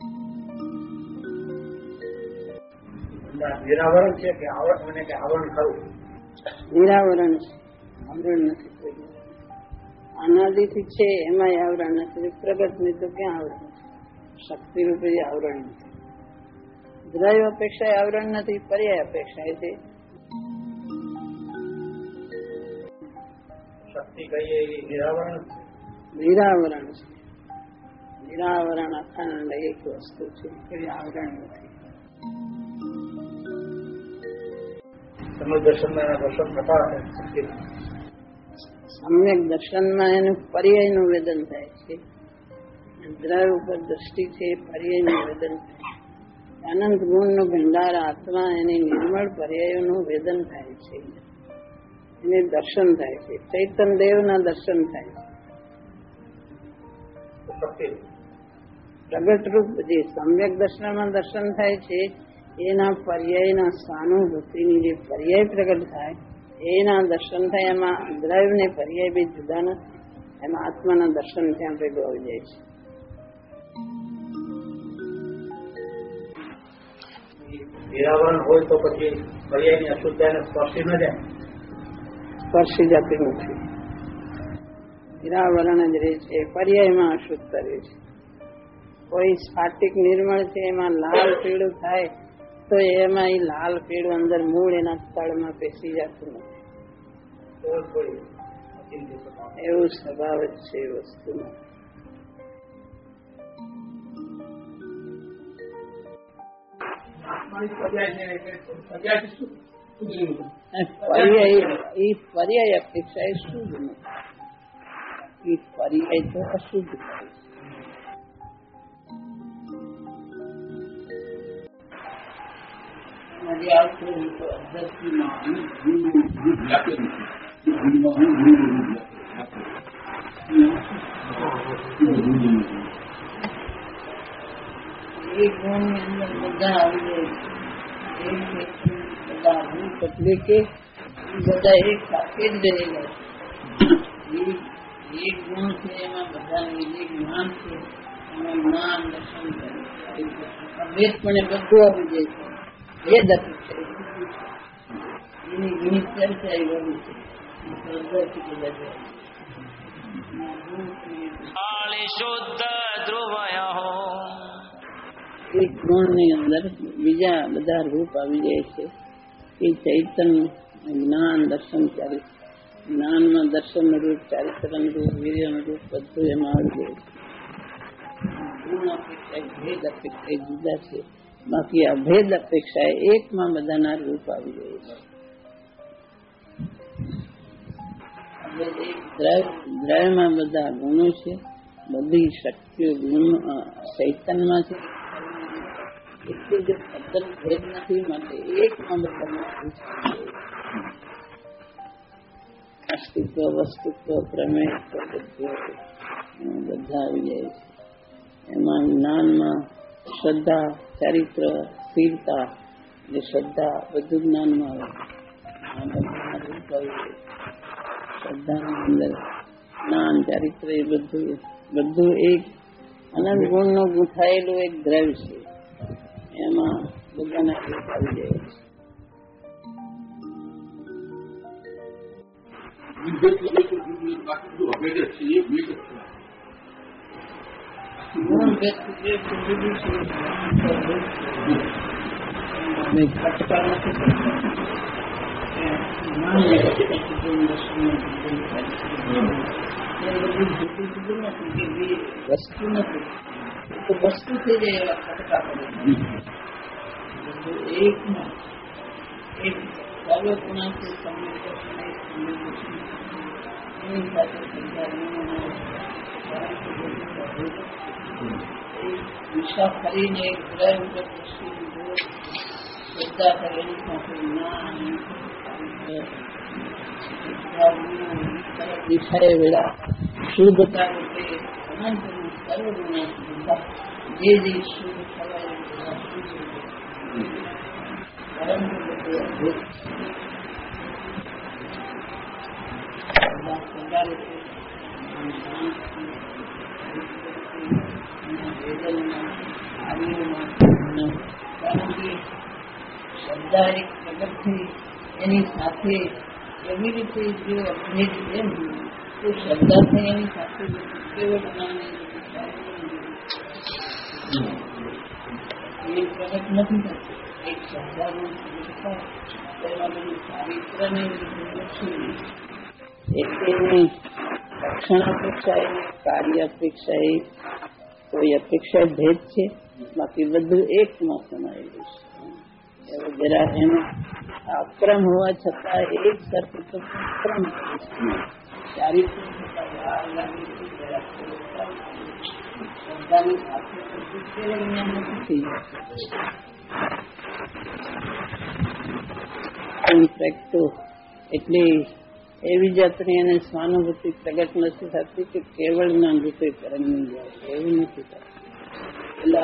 નિરાવરણ છે કે આવરણ મને કે આવરણ ખરું? નિરાવરણ છે, આવરણ નથી. કોઈ અનાદિથી છે એમાંય આવરણ નથી. પ્રગટ નહીં તો ક્યાં આવરણ છે? શક્તિ રૂપે આવરણ નથી. દ્રવ્ય અપેક્ષા આવરણ નથી, પર્યાય અપેક્ષા છે. શક્તિ કહીએ એ નિરાવરણ છે. નિરાવરણ છે. નિરાવરણ અખંડ એક વસ્તુ છે, કોઈ આવરણ નથી. સમય દર્શનમાં દર્શન થતા શક્તિ સમ્યક દર્શનમાં એનું પર્યાયનું વેદન થાય છે. દ્રવ્ય ઉપર દ્રષ્ટિ છે, પર્યાયનું વેદન થાય છે. અનંત ગુણનો ભંડાર આત્મા એની નિર્મળ પર્યાયોનું વેદન થાય છે, એને દર્શન થાય છે. ચૈતન્ય દેવના દર્શન થાય છે. પ્રગટ રૂપ જે સમ્યક દર્શનમાં દર્શન થાય છે એના પર્યાયના સાનુભૂતિની જે પર્યાય પ્રગટ થાય એના દર્શન થાય. એમાં દ્રવ્ય ને પર્યાય બે જુદા નથી. એમાં આત્માના દર્શન ત્યાં ભેગો આવી જાય છે. નિરાવરણ હોય તો પછી પર્યાયની અશુદ્ધતાને સ્પર્શી ન જાય? સ્પર્શી જતી નથી. નિરાવરણ જ રહે છે, પર્યાયમાં અશુદ્ધતા રહે છે. કોઈ સ્ફાટિક નિર્મળ છે એમાં લાલ પીળું થાય તો એમાં એ લાલ પીળું અંદર મૂળ એના તળમાં પેસી જતું નથી. એવું સ્વભાવ જ છે વસ્તુનો. આત્માની પર્યાય છે, પર્યાય શું? પર્યાય એ પર્યાય અપેક્ષા એ શુદ્ધ નથી, એ પર્યાય તો અશુદ્ધ થાય. એક ગુણ ની અંદર બધા આવી જાય, બધા રૂપ એટલે કે બધા એક સાથે જ રહેલા. એક ગુણ છે એમાં બધાનું જે જ્ઞાન છે એમાં જ્ઞાન દર્શન અભેદપણે બધું આવી જાય છે. ભેદ અપેક્ષા એની ઘણી ચર્ચા એ વધુ છે. શુદ્ધ ધ્રુવય એક ગુણ ની અંદર બીજા બધા રૂપ આવી જાય છે. એ ચૈતન્ય જ્ઞાન દર્શન ચારિત્ર, જ્ઞાનમાં દર્શન રૂપ, ચારિત્ર રૂપ, વીર્ય રૂપ બધું એમાં આવી જાય છે. ગુણ અપેક્ષા ભેદ અપેક્ષા જુદા છે, બાકી અભેદ અપેક્ષા એકમાં બધાના રૂપ આવી જાય છે. દ્રવ્યમાં બધા ગુણો છે, બધી શક્તિઓ ગુણ ચૈતન્યમાં છે. એટલે જે તદ્દન ભેદ નથી, માટે એકમાં બધા અસ્તિત્વ, વસ્તુત્વ, પ્રમેય બધા આવી જાય છે. એમાં જ્ઞાનમાં શ્રદ્ધા, ચારિત્ર, સ્થિરતા, જે શ્રદ્ધા બધું જ્ઞાનમાં આવે. શ્રદ્ધાની અંદર જ્ઞાન, ચારિત્ર એ બધું બધું એક અનંત ગુણ નું ગૂંથાયેલું એક દ્રવ્ય છે. એમાં બધાના એક આવી જાય છે. વસ્તુ નથી તો વસ્તુ થઈ જાય એવા ખટકા પડે. એકમાં એક સર્વગુણાથી એની સાથે વિશ્વાસ કરીને એક ગ્રહ ઉપર શ્રદ્ધા કરેલી સાથે જ્ઞાન દિશાએ વેળા શુદ્ધતા રૂપે અનંત સર્વગુણા જે જે શુદ્ધ થવાય શ્રદ્ધા એક પ્રગટથી એની સાથે એવી રીતે જો અભેદ એમ તો શ્રદ્ધા થઈ એની સાથે કેવળ એ પ્રગટ નથી થતું. એક શ્રદ્ધાનું તેમાં બધું ચારિત્ર ને એની લક્ષણ અપેક્ષા એ કાર્ય અપેક્ષા એ કોઈ અપેક્ષા ભેદ છે, બાકી બધું એકમાં સમાયેલું છે. જરા એનો અક્રમ હોવા છતાં એક સરખું તો ક્રમ ચારિત્ર શ્રદ્ધાની સાથે એટલે એવી જાતની એને સ્વાનુભૂતિ પ્રગટ નથી થતી કે કેવળ જ્ઞાન રૂપે પરમી જાય, એવું નથી થતું. પેલા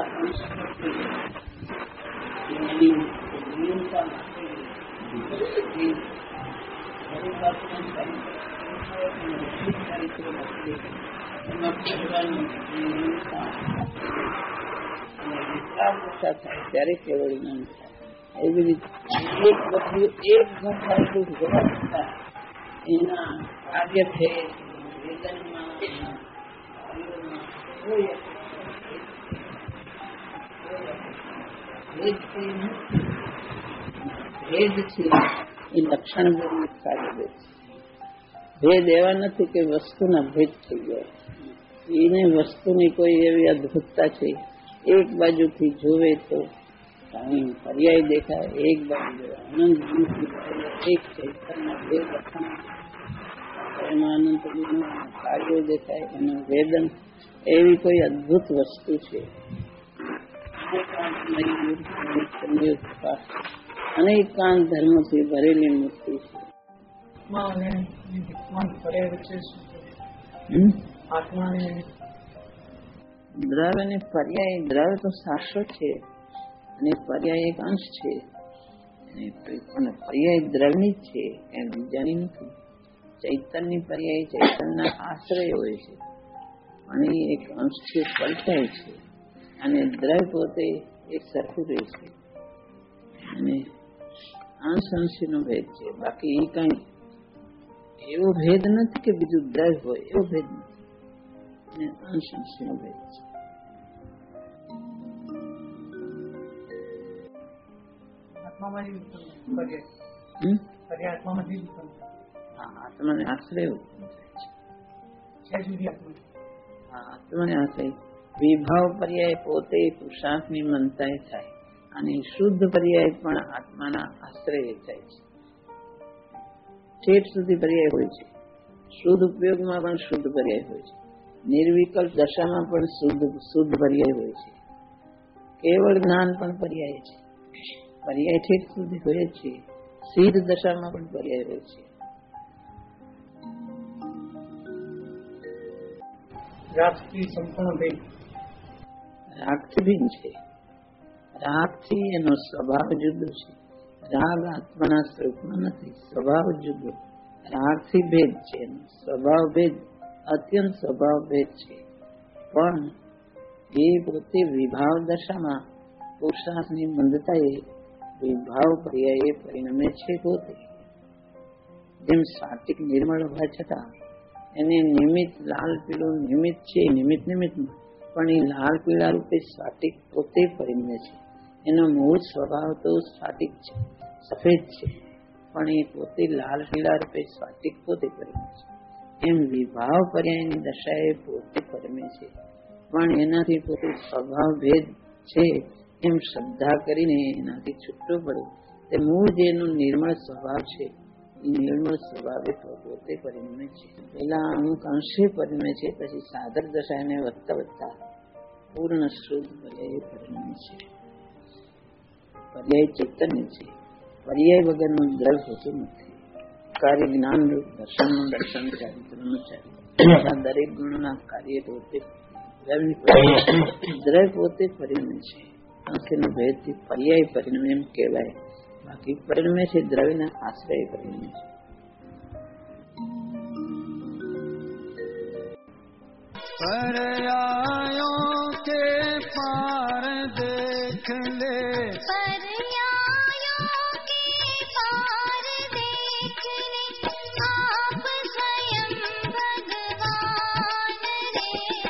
ત્યારે કેવળ જ્ઞાન થાય. એવી રીતે એક બધું એક ગુણ થતું જવા છતાં એના કાર્ય છે વેદનમાં કોઈ ભેદ છે એ લક્ષણ ભેદ કાર્ય ભેદ છે. ભેદ એવા નથી કે વસ્તુના ભેદ થઈ જાય, એને વસ્તુની કોઈ એવી અદભુતતા છે. એક બાજુથી જોવે તો कहीं पर्याय देखा एक बार अनंत एक चैतन्य બે લક્ષણ એમાં અનંત કાર્યો દેખાય એનું વેદન એવી કોઈ અદભુત વસ્તુ છે. અનેકાંત ધર્મથી ભરેલી મૂર્તિ છે. દ્રવ્ય ને પર્યાય, દ્રવ્ય તો શાશ્વત છે અને પર્યાય એક અંશ છે, પણ પર્યાય દ્રવ્યની જ છે એમ બીજાની નથી. ચૈતન્ય પર્યાય ચૈતન્યના આશ્રય હોય છે અને એક અંશ છે, પલટાય છે, અને દ્રવ્ય પોતે એક સરખું રહે છે અને અંશ અંશનો ભેદ છે. બાકી એ કઈ એવો ભેદ નથી કે બીજું દ્રવ્ય હોય, એવો ભેદ નથી, અંશ અંશનો ભેદ છે. આત્માને આશ્રય આત્માને આશ્રય વિભાવ પર્યાય પોતે પુરુષાર્થની મનતાય થાય અને શુદ્ધ પર્યાય પણ આત્માના આશ્રય થાય છે. ઠેઠ સુધી પર્યાય હોય છે. શુદ્ધ ઉપયોગમાં પણ શુદ્ધ પર્યાય હોય છે. નિર્વિકલ્પ દશામાં પણ શુદ્ધ શુદ્ધ પર્યાય હોય છે. કેવળ જ્ઞાન પણ પર્યાય છે. પર્યાય ઠેઠ સુધી હોય જ છે. સિદ્ધ દશામાં પણ પર્યાય હોય છે. રાગથી સંપૂર્ણ ભેદ રાગથી ભિન્ન છે. રાગથી એનો સ્વભાવ જુદો છે. રાગ આત્માના સ્વરૂપમાં નથી, સ્વભાવ જુદો. રાગથી ભેદ છે, એનો સ્વભાવ ભેદ, અત્યંત સ્વભાવ ભેદ છે. પણ એ પોતે વિભાવ દશામાં પુરુષાર્થની મંદતાએ વિભાવ પર્યાય પરિણમે છે. પોતે જેમ સાત્વિક નિર્મળ હોવા છતાં એને નિમિત્ત લાલ પીળું નિમિત્ત છે, નિમિત્ત નિમિત્તમાં પણ એ લાલ પીળા રૂપે સ્ફટિક પોતે પરિણમે છે. એનો મૂળ સ્વભાવ તો સ્ફટિક છે, સફેદ છે, પણ એ પોતે લાલ પીળા રૂપે સ્ફટિક પોતે પરિણમે છે. એમ વિભાવ પર્યાયની દશાએ પોતે પરિણમે છે, પણ એનાથી પોતે સ્વભાવ ભેદ છે એમ શ્રદ્ધા કરીને એનાથી છૂટો પડે. તે મૂળ જેનો નિર્મળ સ્વભાવ છે એ નિર્મળ સ્વભાવે પોતે પરિણમે છે. પેલા અમુક અંશે પરિણમે છે, પછી સાધક દશા એને વધતા વધતા પૂર્ણ શુદ્ધ પર્યાય પરિણમે છે. પર્યાય ચૈતન્ય છે. પર્યાય વગરનું દ્રવ્ય હોતું નથી. કાર્ય જ્ઞાન રૂપ દર્શનનું દર્શન, ચારિત્રનું ચારિત્ર, દરેક ગુણના કાર્ય પોતે દ્રવ્ય પોતે પરિણમે છે. અંશનો ભેદથી પર્યાય પરિણમે એમ કહેવાય. બાકી પરિણમે છે દ્રવ્યના આશ્રય પરિણમે છે. पर्यायों के पार देख ले, पर्यायों के पार देख ले, आप स्वयं भगवान रे.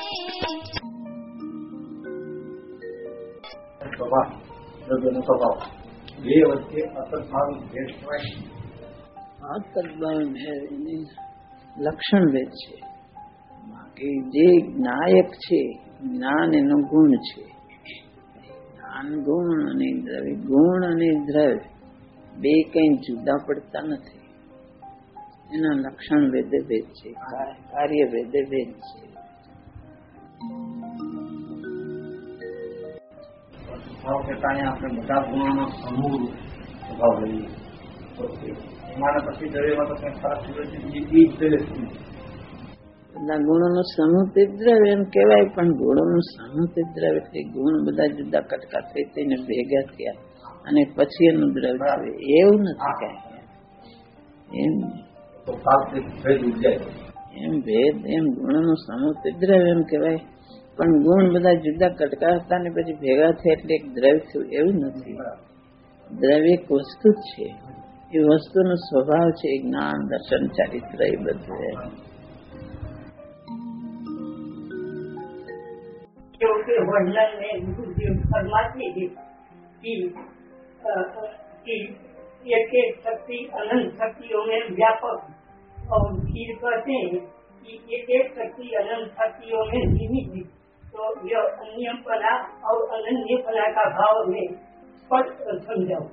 સ્વભાવ દ્રવ્યનો સ્વભાવ બે વચ્ચે અસદભાવ ભેદ હોય. આ સદભાવ એની લક્ષણ ભેદ છે. કે જે નાયક છે જ્ઞાન એનો ગુણ છે. જ્ઞાન ગુણ અને દ્રવ્ય, ગુણ અને દ્રવ્ય બે કઈ જુદા પડતા નથી. એના લક્ષણ ભેદે ભેદ છે, કાર્ય ભેદે ભેદ છે. સ્વભાવ કરતા આપણે બધા ગુણોનો સમૂહ સ્વભાવ લઈએ તો એમાં પછી દ્રવ્યમાં તો કઈ ફરક હોય છે. બધા ગુણોનો સમૂહ તે દ્રવ્ય એમ કહેવાય, પણ ગુણોનો સમૂહ તે દ્રવ્ય એટલે ગુણ બધા જુદા કટકા થઈ થઈને ભેગા થયા અને પછી એનું દ્રવ્ય આવે એવું નથી કઈ. એમ એમ ભેદ એમ ગુણોનો સમૂહ તે દ્રવ્ય એમ કહેવાય, પણ ગુણ બધા જુદા કટકા હતા ને પછી ભેગા થયા એટલે એક દ્રવ્ય થયું એવું નથી. દ્રવ્ય એક વસ્તુ જ છે. એ વસ્તુનો સ્વભાવ છે જ્ઞાન, દર્શન, ચારિત્ર એ બધું. क्योंकि वर्णन में गुरुदेव फरमाते हैं कि कि एक एक शक्ति अनंत शक्तियों में व्यापक, और फिर कहते हैं कि एक एक शक्ति अनंत शक्तियों में निमित्त. तो यह अन्यपना और अनन्यपना का भाव में स्पष्ट समझाओ।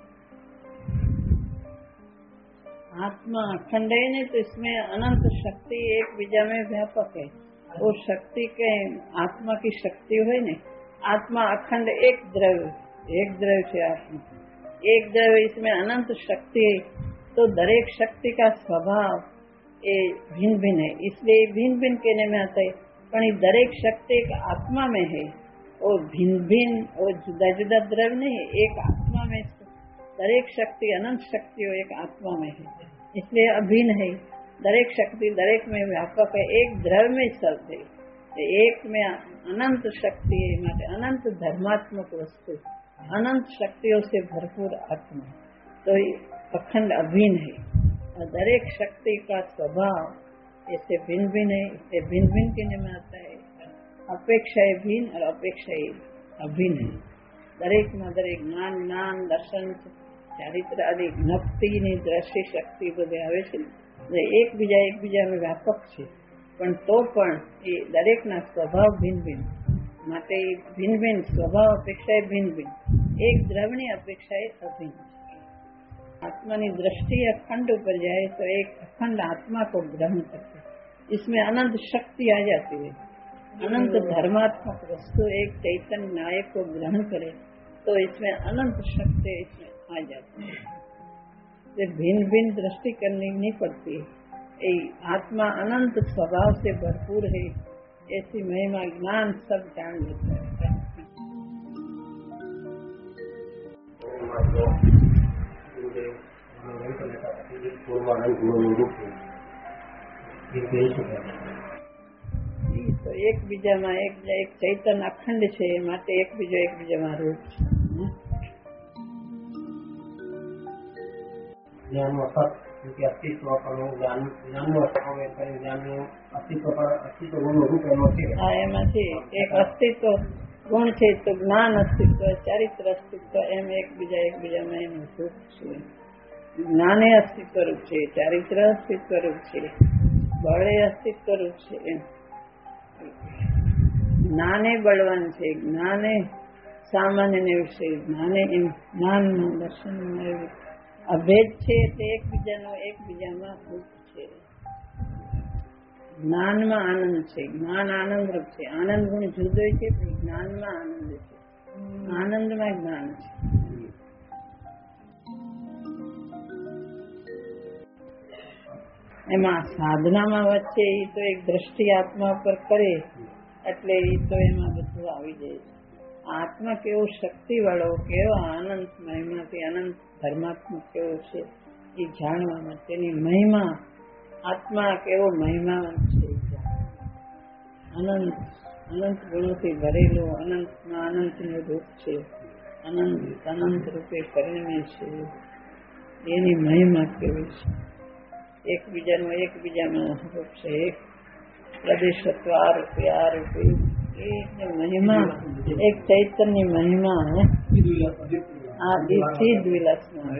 आत्मा अखंड है नहीं तो इसमें अनंत शक्ति एक बीजा में व्यापक है। वो शक्ति के आत्मा की शक्ति है ने आत्मा अखंड एक द्रव्य एक द्रव्य से आत्मा एक द्रव्य इसमें अनंत शक्ति है तो दरेक शक्ति का स्वभाव ये भिन्न भिन्न है इसलिए भिन्न भिन्न कहने में आता है पर दरेक शक्ति एक आत्मा में है वो भिन्न भिन्न वो जुदा जुदा द्रव्य नहीं है एक आत्मा में दरेक शक्ति अनंत शक्ति हो एक आत्मा में है इसलिए अभिन्न है दरेक शक्ति दरेक में व्यापक है एक द्रव्य में सब है एक में अनंत शक्ति है माटे अनंत धर्मात्मक वस्तु अनंत शक्तियों से भरपूर आत्मा तो अखंड अभिन्न है और दरेक शक्ति का स्वभाव ऐसे भिन्न भिन्न है इससे भिन्न भिन्न कहने में आता है अपेक्षा भिन्न और अपेक्षा अभिन्न है दरेक में दरेक ज्ञान ज्ञान दर्शन ચારિત્ર આદિ ભક્તિની દ્રષ્ટિ શક્તિ બધી આવે છે એકબીજા એકબીજામાં વ્યાપક છે પણ તો પણ એ દરેકના સ્વભાવ ભિન્ન ભિન્ન માટે ભિન્ન ભિન્ન સ્વભાવ અપેક્ષાએ ભિન્ન ભિન્ન એક દ્રવ્યની અપેક્ષાએ અભિન્ન आत्मा की दृष्टि अखंड ऊपर जाए तो एक अखंड आत्मा को ग्रहण करते इसमें अनंत शक्ति आ जाती है अनंत धर्मात्मक वस्तु एक चैतन्य नायक को ग्रहण करे तो इसमें अनंत शक्ति इसमें आ जाती है भिन्न भिन्न दृष्टि करनी नहीं पड़ती है आत्मा अनंत स्वभाव से भरपूर है ऐसी महिमा ज्ञान सब जान लेता है तो एक बीजा में एक एक चैतन्य अखंड है माटे एक बीजो एक बीजा में रूप ज्ञान क्योंकि अस्तित्व पर ज्ञान ज्ञान ज्ञान अस्तित्व पर अस्तित्व गुण रूप हाँ एम एक अस्तित्व गुण है तो ज्ञान अस्तित्व चारित्र अस्तित्व एम एक बीजा एक बीजा में एम रूप है ज्ञान अस्तित्व रूप है चारित्र अस्तित्व रूप है बड़े अस्तित्व रूप है ज्ञाने बलवान है ज्ञाने सामान्य ने विषय ज्ञाने ज्ञान दर्शन अभेद है एक बीजा नो एक बीजा में रूप है ज्ञान में आनंद है ज्ञान आनंद रूप है आनंद गुण जुदो है ज्ञान में आनंद है आनंद में ज्ञान है એમાં સાધનામાં વચ્ચે એ તો એક દ્રષ્ટિ આત્મા પર કરે એટલે એ તો એમાં બધું આવી જાય આત્મા કેવો શક્તિ વાળો કેવો આનંદ મહિમાથી અનંત ધર્માત્મક કેવો છે એ જાણવા માટેની મહિમા આત્મા કેવો મહિમાવંત છે અનંત અનંત ગુણોથી ભરેલો અનંતમાં અનંતનું રૂપ છે અનંત અનંત રૂપે પરિણમે છે એની મહિમા કેવી છે एक बीजा नो एक बीजा में रूप से एक प्रदेशत्व आ रूपे आ रूपे एक महिमा एक चैतन्य महिमा है द्विलास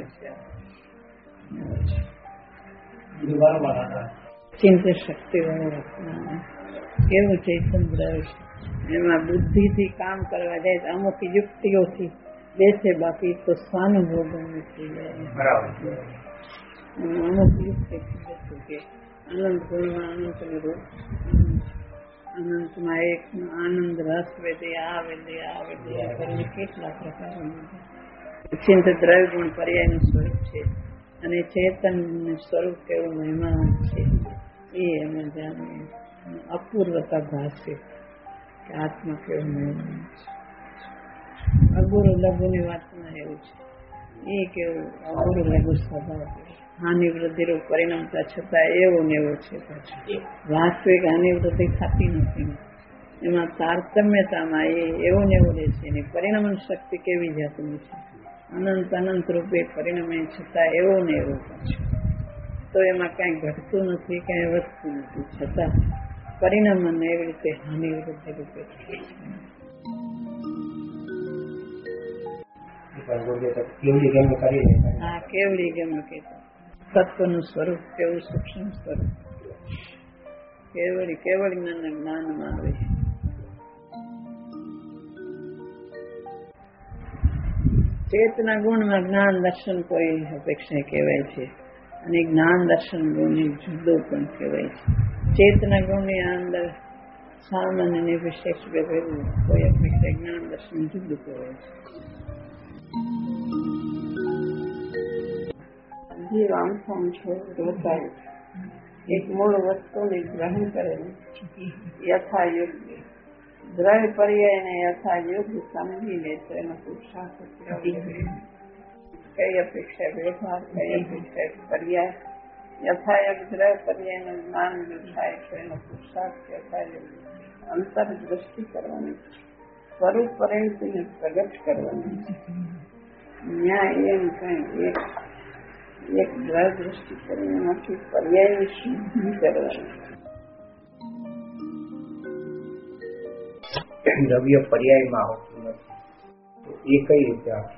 चिंत शक्ति वाला रखना केवु चैतन्य एमा बुद्धि थी काम करवा जाए तो अमुक युक्तिओ थी बेसे बाकी तो स्वानुभोग थी जाए अमुक युक्ति अनंत गुण अनंत रूप अनंत में एक आनंद रस वेदे आ वेदे आ वेदे करने કેટલા પ્રકાર ચિંત દ્રવ્ય ગુણ પર્યાયનું સ્વરૂપ છે અને ચેતનનું સ્વરૂપ કેવું મહિમાવંત છે એ અમે જાણે અપૂર્વતા ભાષે કે આત્મા કેવું મહિમાવંત છે અગુરુ લઘુની વાતમાં એવું છે એ કેવું અગુરુ લઘુ સ્વભાવ હાનિ વૃદ્ધિ રૂપ પરિણમતા છતાં એવો ને એવો છે પાછું વાસ્તવિક હાનિ વૃદ્ધિ થતી નથી એમાં તારતમ્યતામાં એ એવો ને એવો રહે છે એની પરિણમન શક્તિ કેવી જાતની છે અનંત અનંત રૂપે પરિણમે છતાં એવો ને એવો પાછું તો એમાં કાંઈ ઘટતું નથી કાંઈ વધતું નથી છતાં પરિણમન એવી રીતે હાનિ વૃદ્ધિ રૂપે થાય છે હા કેવડી ગમે કહેતા તત્વનું સ્વરૂપ કેવું સૂક્ષ્મ સ્વરૂપ કેવળી કેવળી જ્ઞાનમાં આવે છે ચેતના ગુણમાં જ્ઞાન દર્શન કોઈ અપેક્ષા કહેવાય છે અને જ્ઞાન દર્શન ગુણ જુદો પણ કહેવાય છે. ચેતના ગુણની અંદર સામાન્ય અને વિશેષ ભેગું કોઈ અપેક્ષા જ્ઞાન દર્શન જુદું કહેવાય છે. જીવ આંખોમ છે રોકાય એક મૂળ વસ્તુને ગ્રહણ કરેલું યથાયોગ્ય દ્રવ્ય પર્યાયને યથાયોગ્ય સમજી લે તો એનો પુરુષાર્થ કઈ અપેક્ષા વ્યવહાર કઈ અપેક્ષા પર્યાય યથાયોગ્ય દ્રવ્ય પર્યાયનું જ્ઞાન જો થાય તો એનો પુરુષાર્થ યથાયોગ્ય અંતર દ્રષ્ટિ કરવાની સ્વરૂપ પરિણતિને પ્રગટ કરવાની ન્યાય એમ કઈ એક એક દ્રવ્ય દ્રષ્ટિ કરીને એમાંથી પર્યાયની શુદ્ધિ કરવાની. દ્રવ્ય પર્યાયમાં હોતું નથી એ કઈ રીતે આપશે?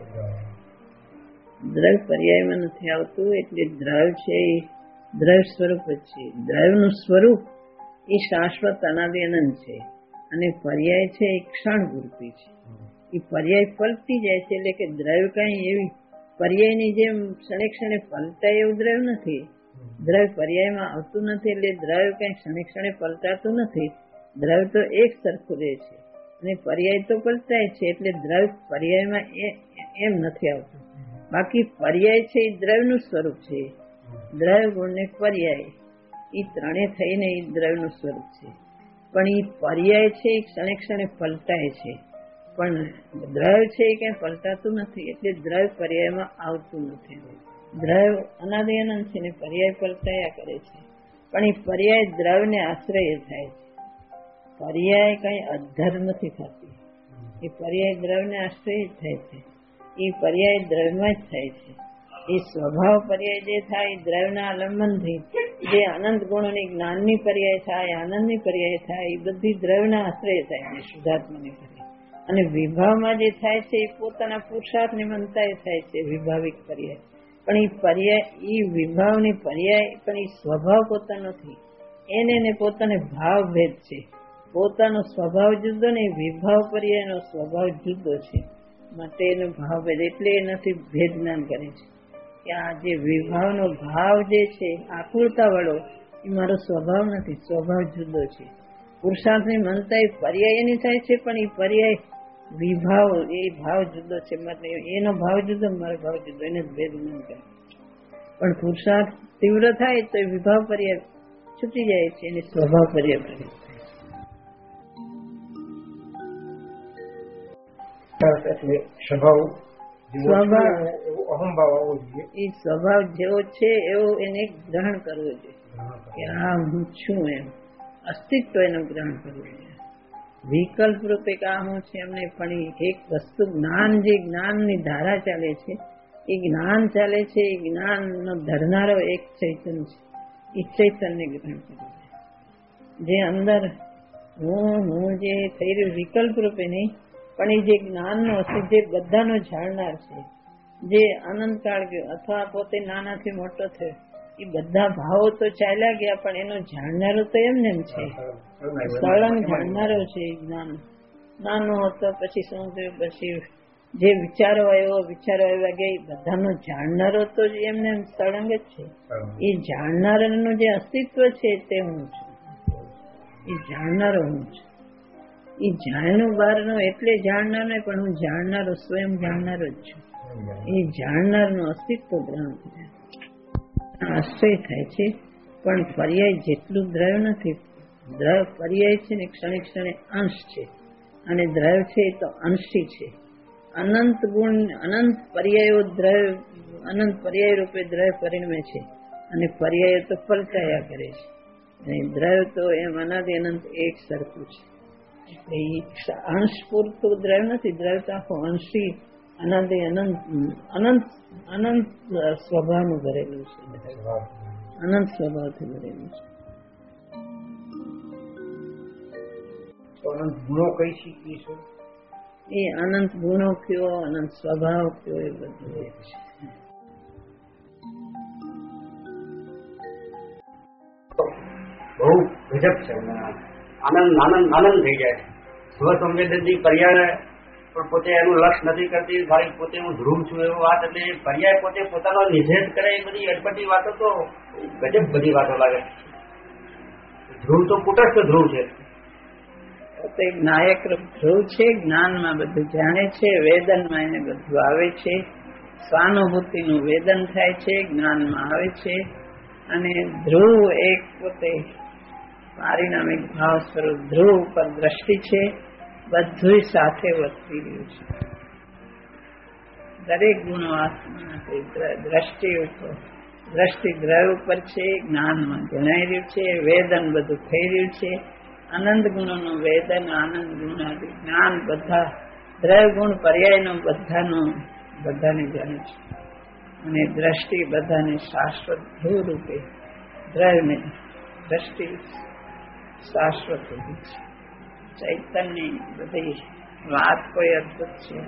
દ્રવ્ય પર્યાયમાં નથી આવતું એટલે દ્રવ્ય છે એ દ્રવ્ય સ્વરૂપ જ છે. દ્રવ્યનું સ્વરૂપ એ શાશ્વત અનાદિ અનંત છે અને પર્યાય છે એ ક્ષણ પૂરતી છે. એ પર્યાય પલટી જાય છે એટલે કે દ્રવ્ય કઈ એવી પર્યાયની જેમ ક્ષણે ક્ષણે પલટાય એવું દ્રવ્ય નથી. દ્રવ્ય પર્યાયમાં આવતું નથી એટલે દ્રવ્ય કઈ ક્ષણે ક્ષણે પલટાતું નથી. દ્રવ્ય તો એક સરખું રહે છે અને પર્યાય તો પલટાય છે એટલે દ્રવ્ય પર્યાયમાં એમ નથી આવતું. બાકી પર્યાય છે એ દ્રવ્યનું સ્વરૂપ છે. દ્રવ્ય ગુણ ને પર્યાય એ ત્રણે થઈને એ દ્રવ્યનું સ્વરૂપ છે. પણ એ પર્યાય છે એ ક્ષણે ક્ષણે પલટાય છે પણ દ્રવ્ય છે એ કઈ પલટાતું નથી એટલે દ્રવ્ય પર્યાયમાં આવતું નથી. દ્રવ્ય અનાદિ અનંત છે ને પર્યાય પલટાયા કરે છે પણ એ પર્યાય દ્રવ્યને આશ્રય થાય છે. પર્યાય કઈ અધર નથી થતી. એ પર્યાય દ્રવ્યને આશ્રય થાય છે. એ પર્યાય દ્રવ્યમાં જ થાય છે. એ સ્વભાવ પર્યાય જે થાય એ દ્રવ્યના આલંબનથી જે અનંત ગુણોની જ્ઞાનની પર્યાય થાય આનંદની પર્યાય થાય એ બધી દ્રવ્યના આશ્રય થાય છે શુદ્ધાત્માની પર્યાય. અને વિભાવમાં જે થાય છે એ પોતાના પુરુષાર્થ નિમંતાય થાય છે વિભાવિક પર્યાય. પણ એ પર્યાય એ વિભાવની પર્યાય પણ એ સ્વભાવ પોતાનો નથી. એને ને પોતાને ભાવ ભેદ છે. પોતાનો સ્વભાવ જુદો ને વિભાવ પર્યાયનો સ્વભાવ જુદો છે માટે એનો ભાવ ભેદ એટલે એનાથી ભેદ જ્ઞાન કરે છે કે આ જે વિભાવનો ભાવ જે છે આકુરતા વાળો એ મારો સ્વભાવ નથી. સ્વભાવ જુદો છે. પુરુષાર્થની મનતા એ પર્યાય એની થાય છે પણ એ પર્યાય વિભાવ એ ભાવ જુદો છે માટે એનો ભાવ જુદો મારો ભાવ જુદો એને ભેદ જ્ઞાન કરે. પણ પુરુષાર્થ તીવ્ર થાય તો એ વિભાવ પર્યાય છૂટી જાય છે એને સ્વભાવ પર્યાય પ્રગટ સ્વભાવ સ્વભાવ અહંભાવ આવવો જોઈએ. એ સ્વભાવ જેવો છે એવો એને ગ્રહણ કરવો જોઈએ કે આ હું છું એમ અસ્તિત્વ એનું ગ્રહણ કરવું જોઈએ. વિકલ્પ રૂપે કે આ હું છે એમને પણ એક વસ્તુ જ્ઞાન જે જ્ઞાનની ધારા ચાલે છે એ જ્ઞાન ચાલે છે એ જ્ઞાનનો ધરનારો એક ચૈતન્ય છે. એ ચૈતન્ય ગ્રહણ કરવું જે અંદર હું હું જે થઈ રહ્યું વિકલ્પ રૂપે નહીં પણ એ જે જ્ઞાનનો હશે જે બધાનો જાણનાર છે જે અનંતકાળ ગયો અથવા પોતે નાનાથી મોટો થયો એ બધા ભાવો તો ચાલ્યા ગયા પણ એનો જાણનારો તો એમને એમ છે. સળંગ જાણનારો છે જ્ઞાન. નાનો હતો પછી શું થયું પછી જે વિચારો આવ્યો વિચારો આવ્યા ગયા એ બધાનો જાણનારો તો એમને એમ સળંગ જ છે. એ જાણનારાનું જે અસ્તિત્વ છે તે હું છું. એ જાણનારો હું છું. એ જાણનું બહારનો એટલે જાણનાર નહીં પણ હું જાણનારો સ્વયં જાણનારો જ છું. એ જાણનારનું અસ્તિત્વ ગ્રહણ કરે આશ્રય થાય છે પણ પર્યાય જેટલું દ્રવ્ય નથી. દ્રવ્ય પર્યાય છે ને ક્ષણે ક્ષણે અંશ છે અને દ્રવ્ય છે એ તો અંશી છે. અનંત ગુણ અનંત પર્યાયો દ્રવ્ય અનંત પર્યાય રૂપે દ્રવ્ય પરિણમે છે અને પર્યાયો તો પલટાયા કરે છે અને દ્રવ્ય તો એમ અનાદિ અનંત એક સરખું છે. અંશ પૂરતું દ્રવ્ય નથી. દ્રવ્ય તો આખું અંશી અનાદિ અનંત અનંત અનંત સ્વભાવનું ભરેલું છે. અનંત સ્વભાવથી ભરેલું છે. અનંત ગુણો કઈ શીખીશું એ અનંત ગુણો કયો અનંત સ્વભાવ કયો એ બધું છે. બહુ ગજબ છે. આનંદ આનંદ આનંદ થઈ જાય. સ્વ સંવેદનથી પર્યાય પણ પોતે એનું લક્ષ નથી કરતી, મારી પોતે હું ધ્રુવ છું એવું વાત. એટલે પર્યાય પોતે પોતાનો નિષેધ કરે એ બધી અટપટી વાતો તો ગજબ બધી વાતો લાગે. ધ્રુવ તો કુટસ્થ ધ્રુવ છે, પોતે નાયક ધ્રુવ છે, જ્ઞાનમાં બધું જાણે છે, વેદનમાં એને બધું આવે છે, સ્વાનુભૂતિનું વેદન થાય છે, જ્ઞાનમાં આવે છે. અને ધ્રુવ એક પોતે પારિણામિક ભાવ સ્વરૂપ ધ્રુવ ઉપર દ્રષ્ટિ છે, બધું સાથે વર્તી રહ્યું છે. દરેક ગુણો દ્રષ્ટિ ઉપર દ્રષ્ટિ દ્રવ્ય ઉપર છે, જ્ઞાનમાં જણાઈ રહ્યું છે, વેદન બધું થઈ રહ્યું છે. આનંદ ગુણોનું વેદન, આનંદ ગુણ આદિ જ્ઞાન બધા દ્રવ્ય ગુણ પર્યાયનું બધાનું બધાને જાણે છે. અને દ્રષ્ટિ બધાને શાશ્વત ધ્રુવ રૂપે દ્રવ્યને દ્રષ્ટિ શાશ્વત રૂપી છે. ચૈતન્ય બધી વાત કોઈ અદભુત છે.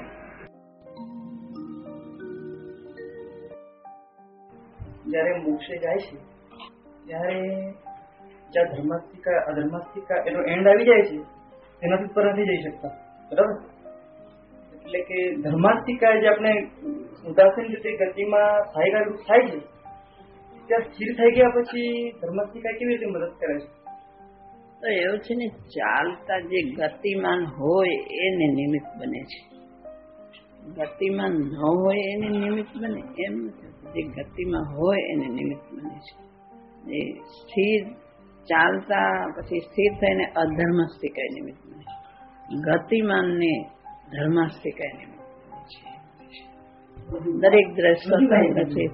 જયારે મોક્ષે જાય છે ત્યારે જ્યાં ધર્માસ્તિકા અધર્માસ્તિકા એનો એન્ડ આવી જાય છે તેનાથી પર નથી જઈ શકતા, બરાબર? એટલે કે ધર્માસ્તિકા જે આપણે ઉદાસીન રીતે ગતિમાં સાયકા રૂપ થાય છે ત્યાં સ્થિર થઈ ગયા પછી ધર્માસ્તિકા કેવી રીતે મદદ કરે છે? તો એવું છે ને, ચાલતા જે ગતિમાન હોય એને નિમિત્ત બને છે, ગતિમાન ન હોય એને નિમિત્ત બને એમ નથી. જે ગતિમાં હોય એને નિમિત્ત બને છે. એ સ્થિર ચાલતા પછી સ્થિર થઈને અધર્માસ્તિકાય નિમિત્ત બને છે, ગતિમાન ને ધર્માસ્તિકાય નિમિત્ત બને છે. દરેક દ્રશ્ય પછી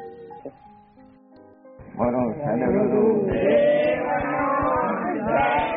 બોલો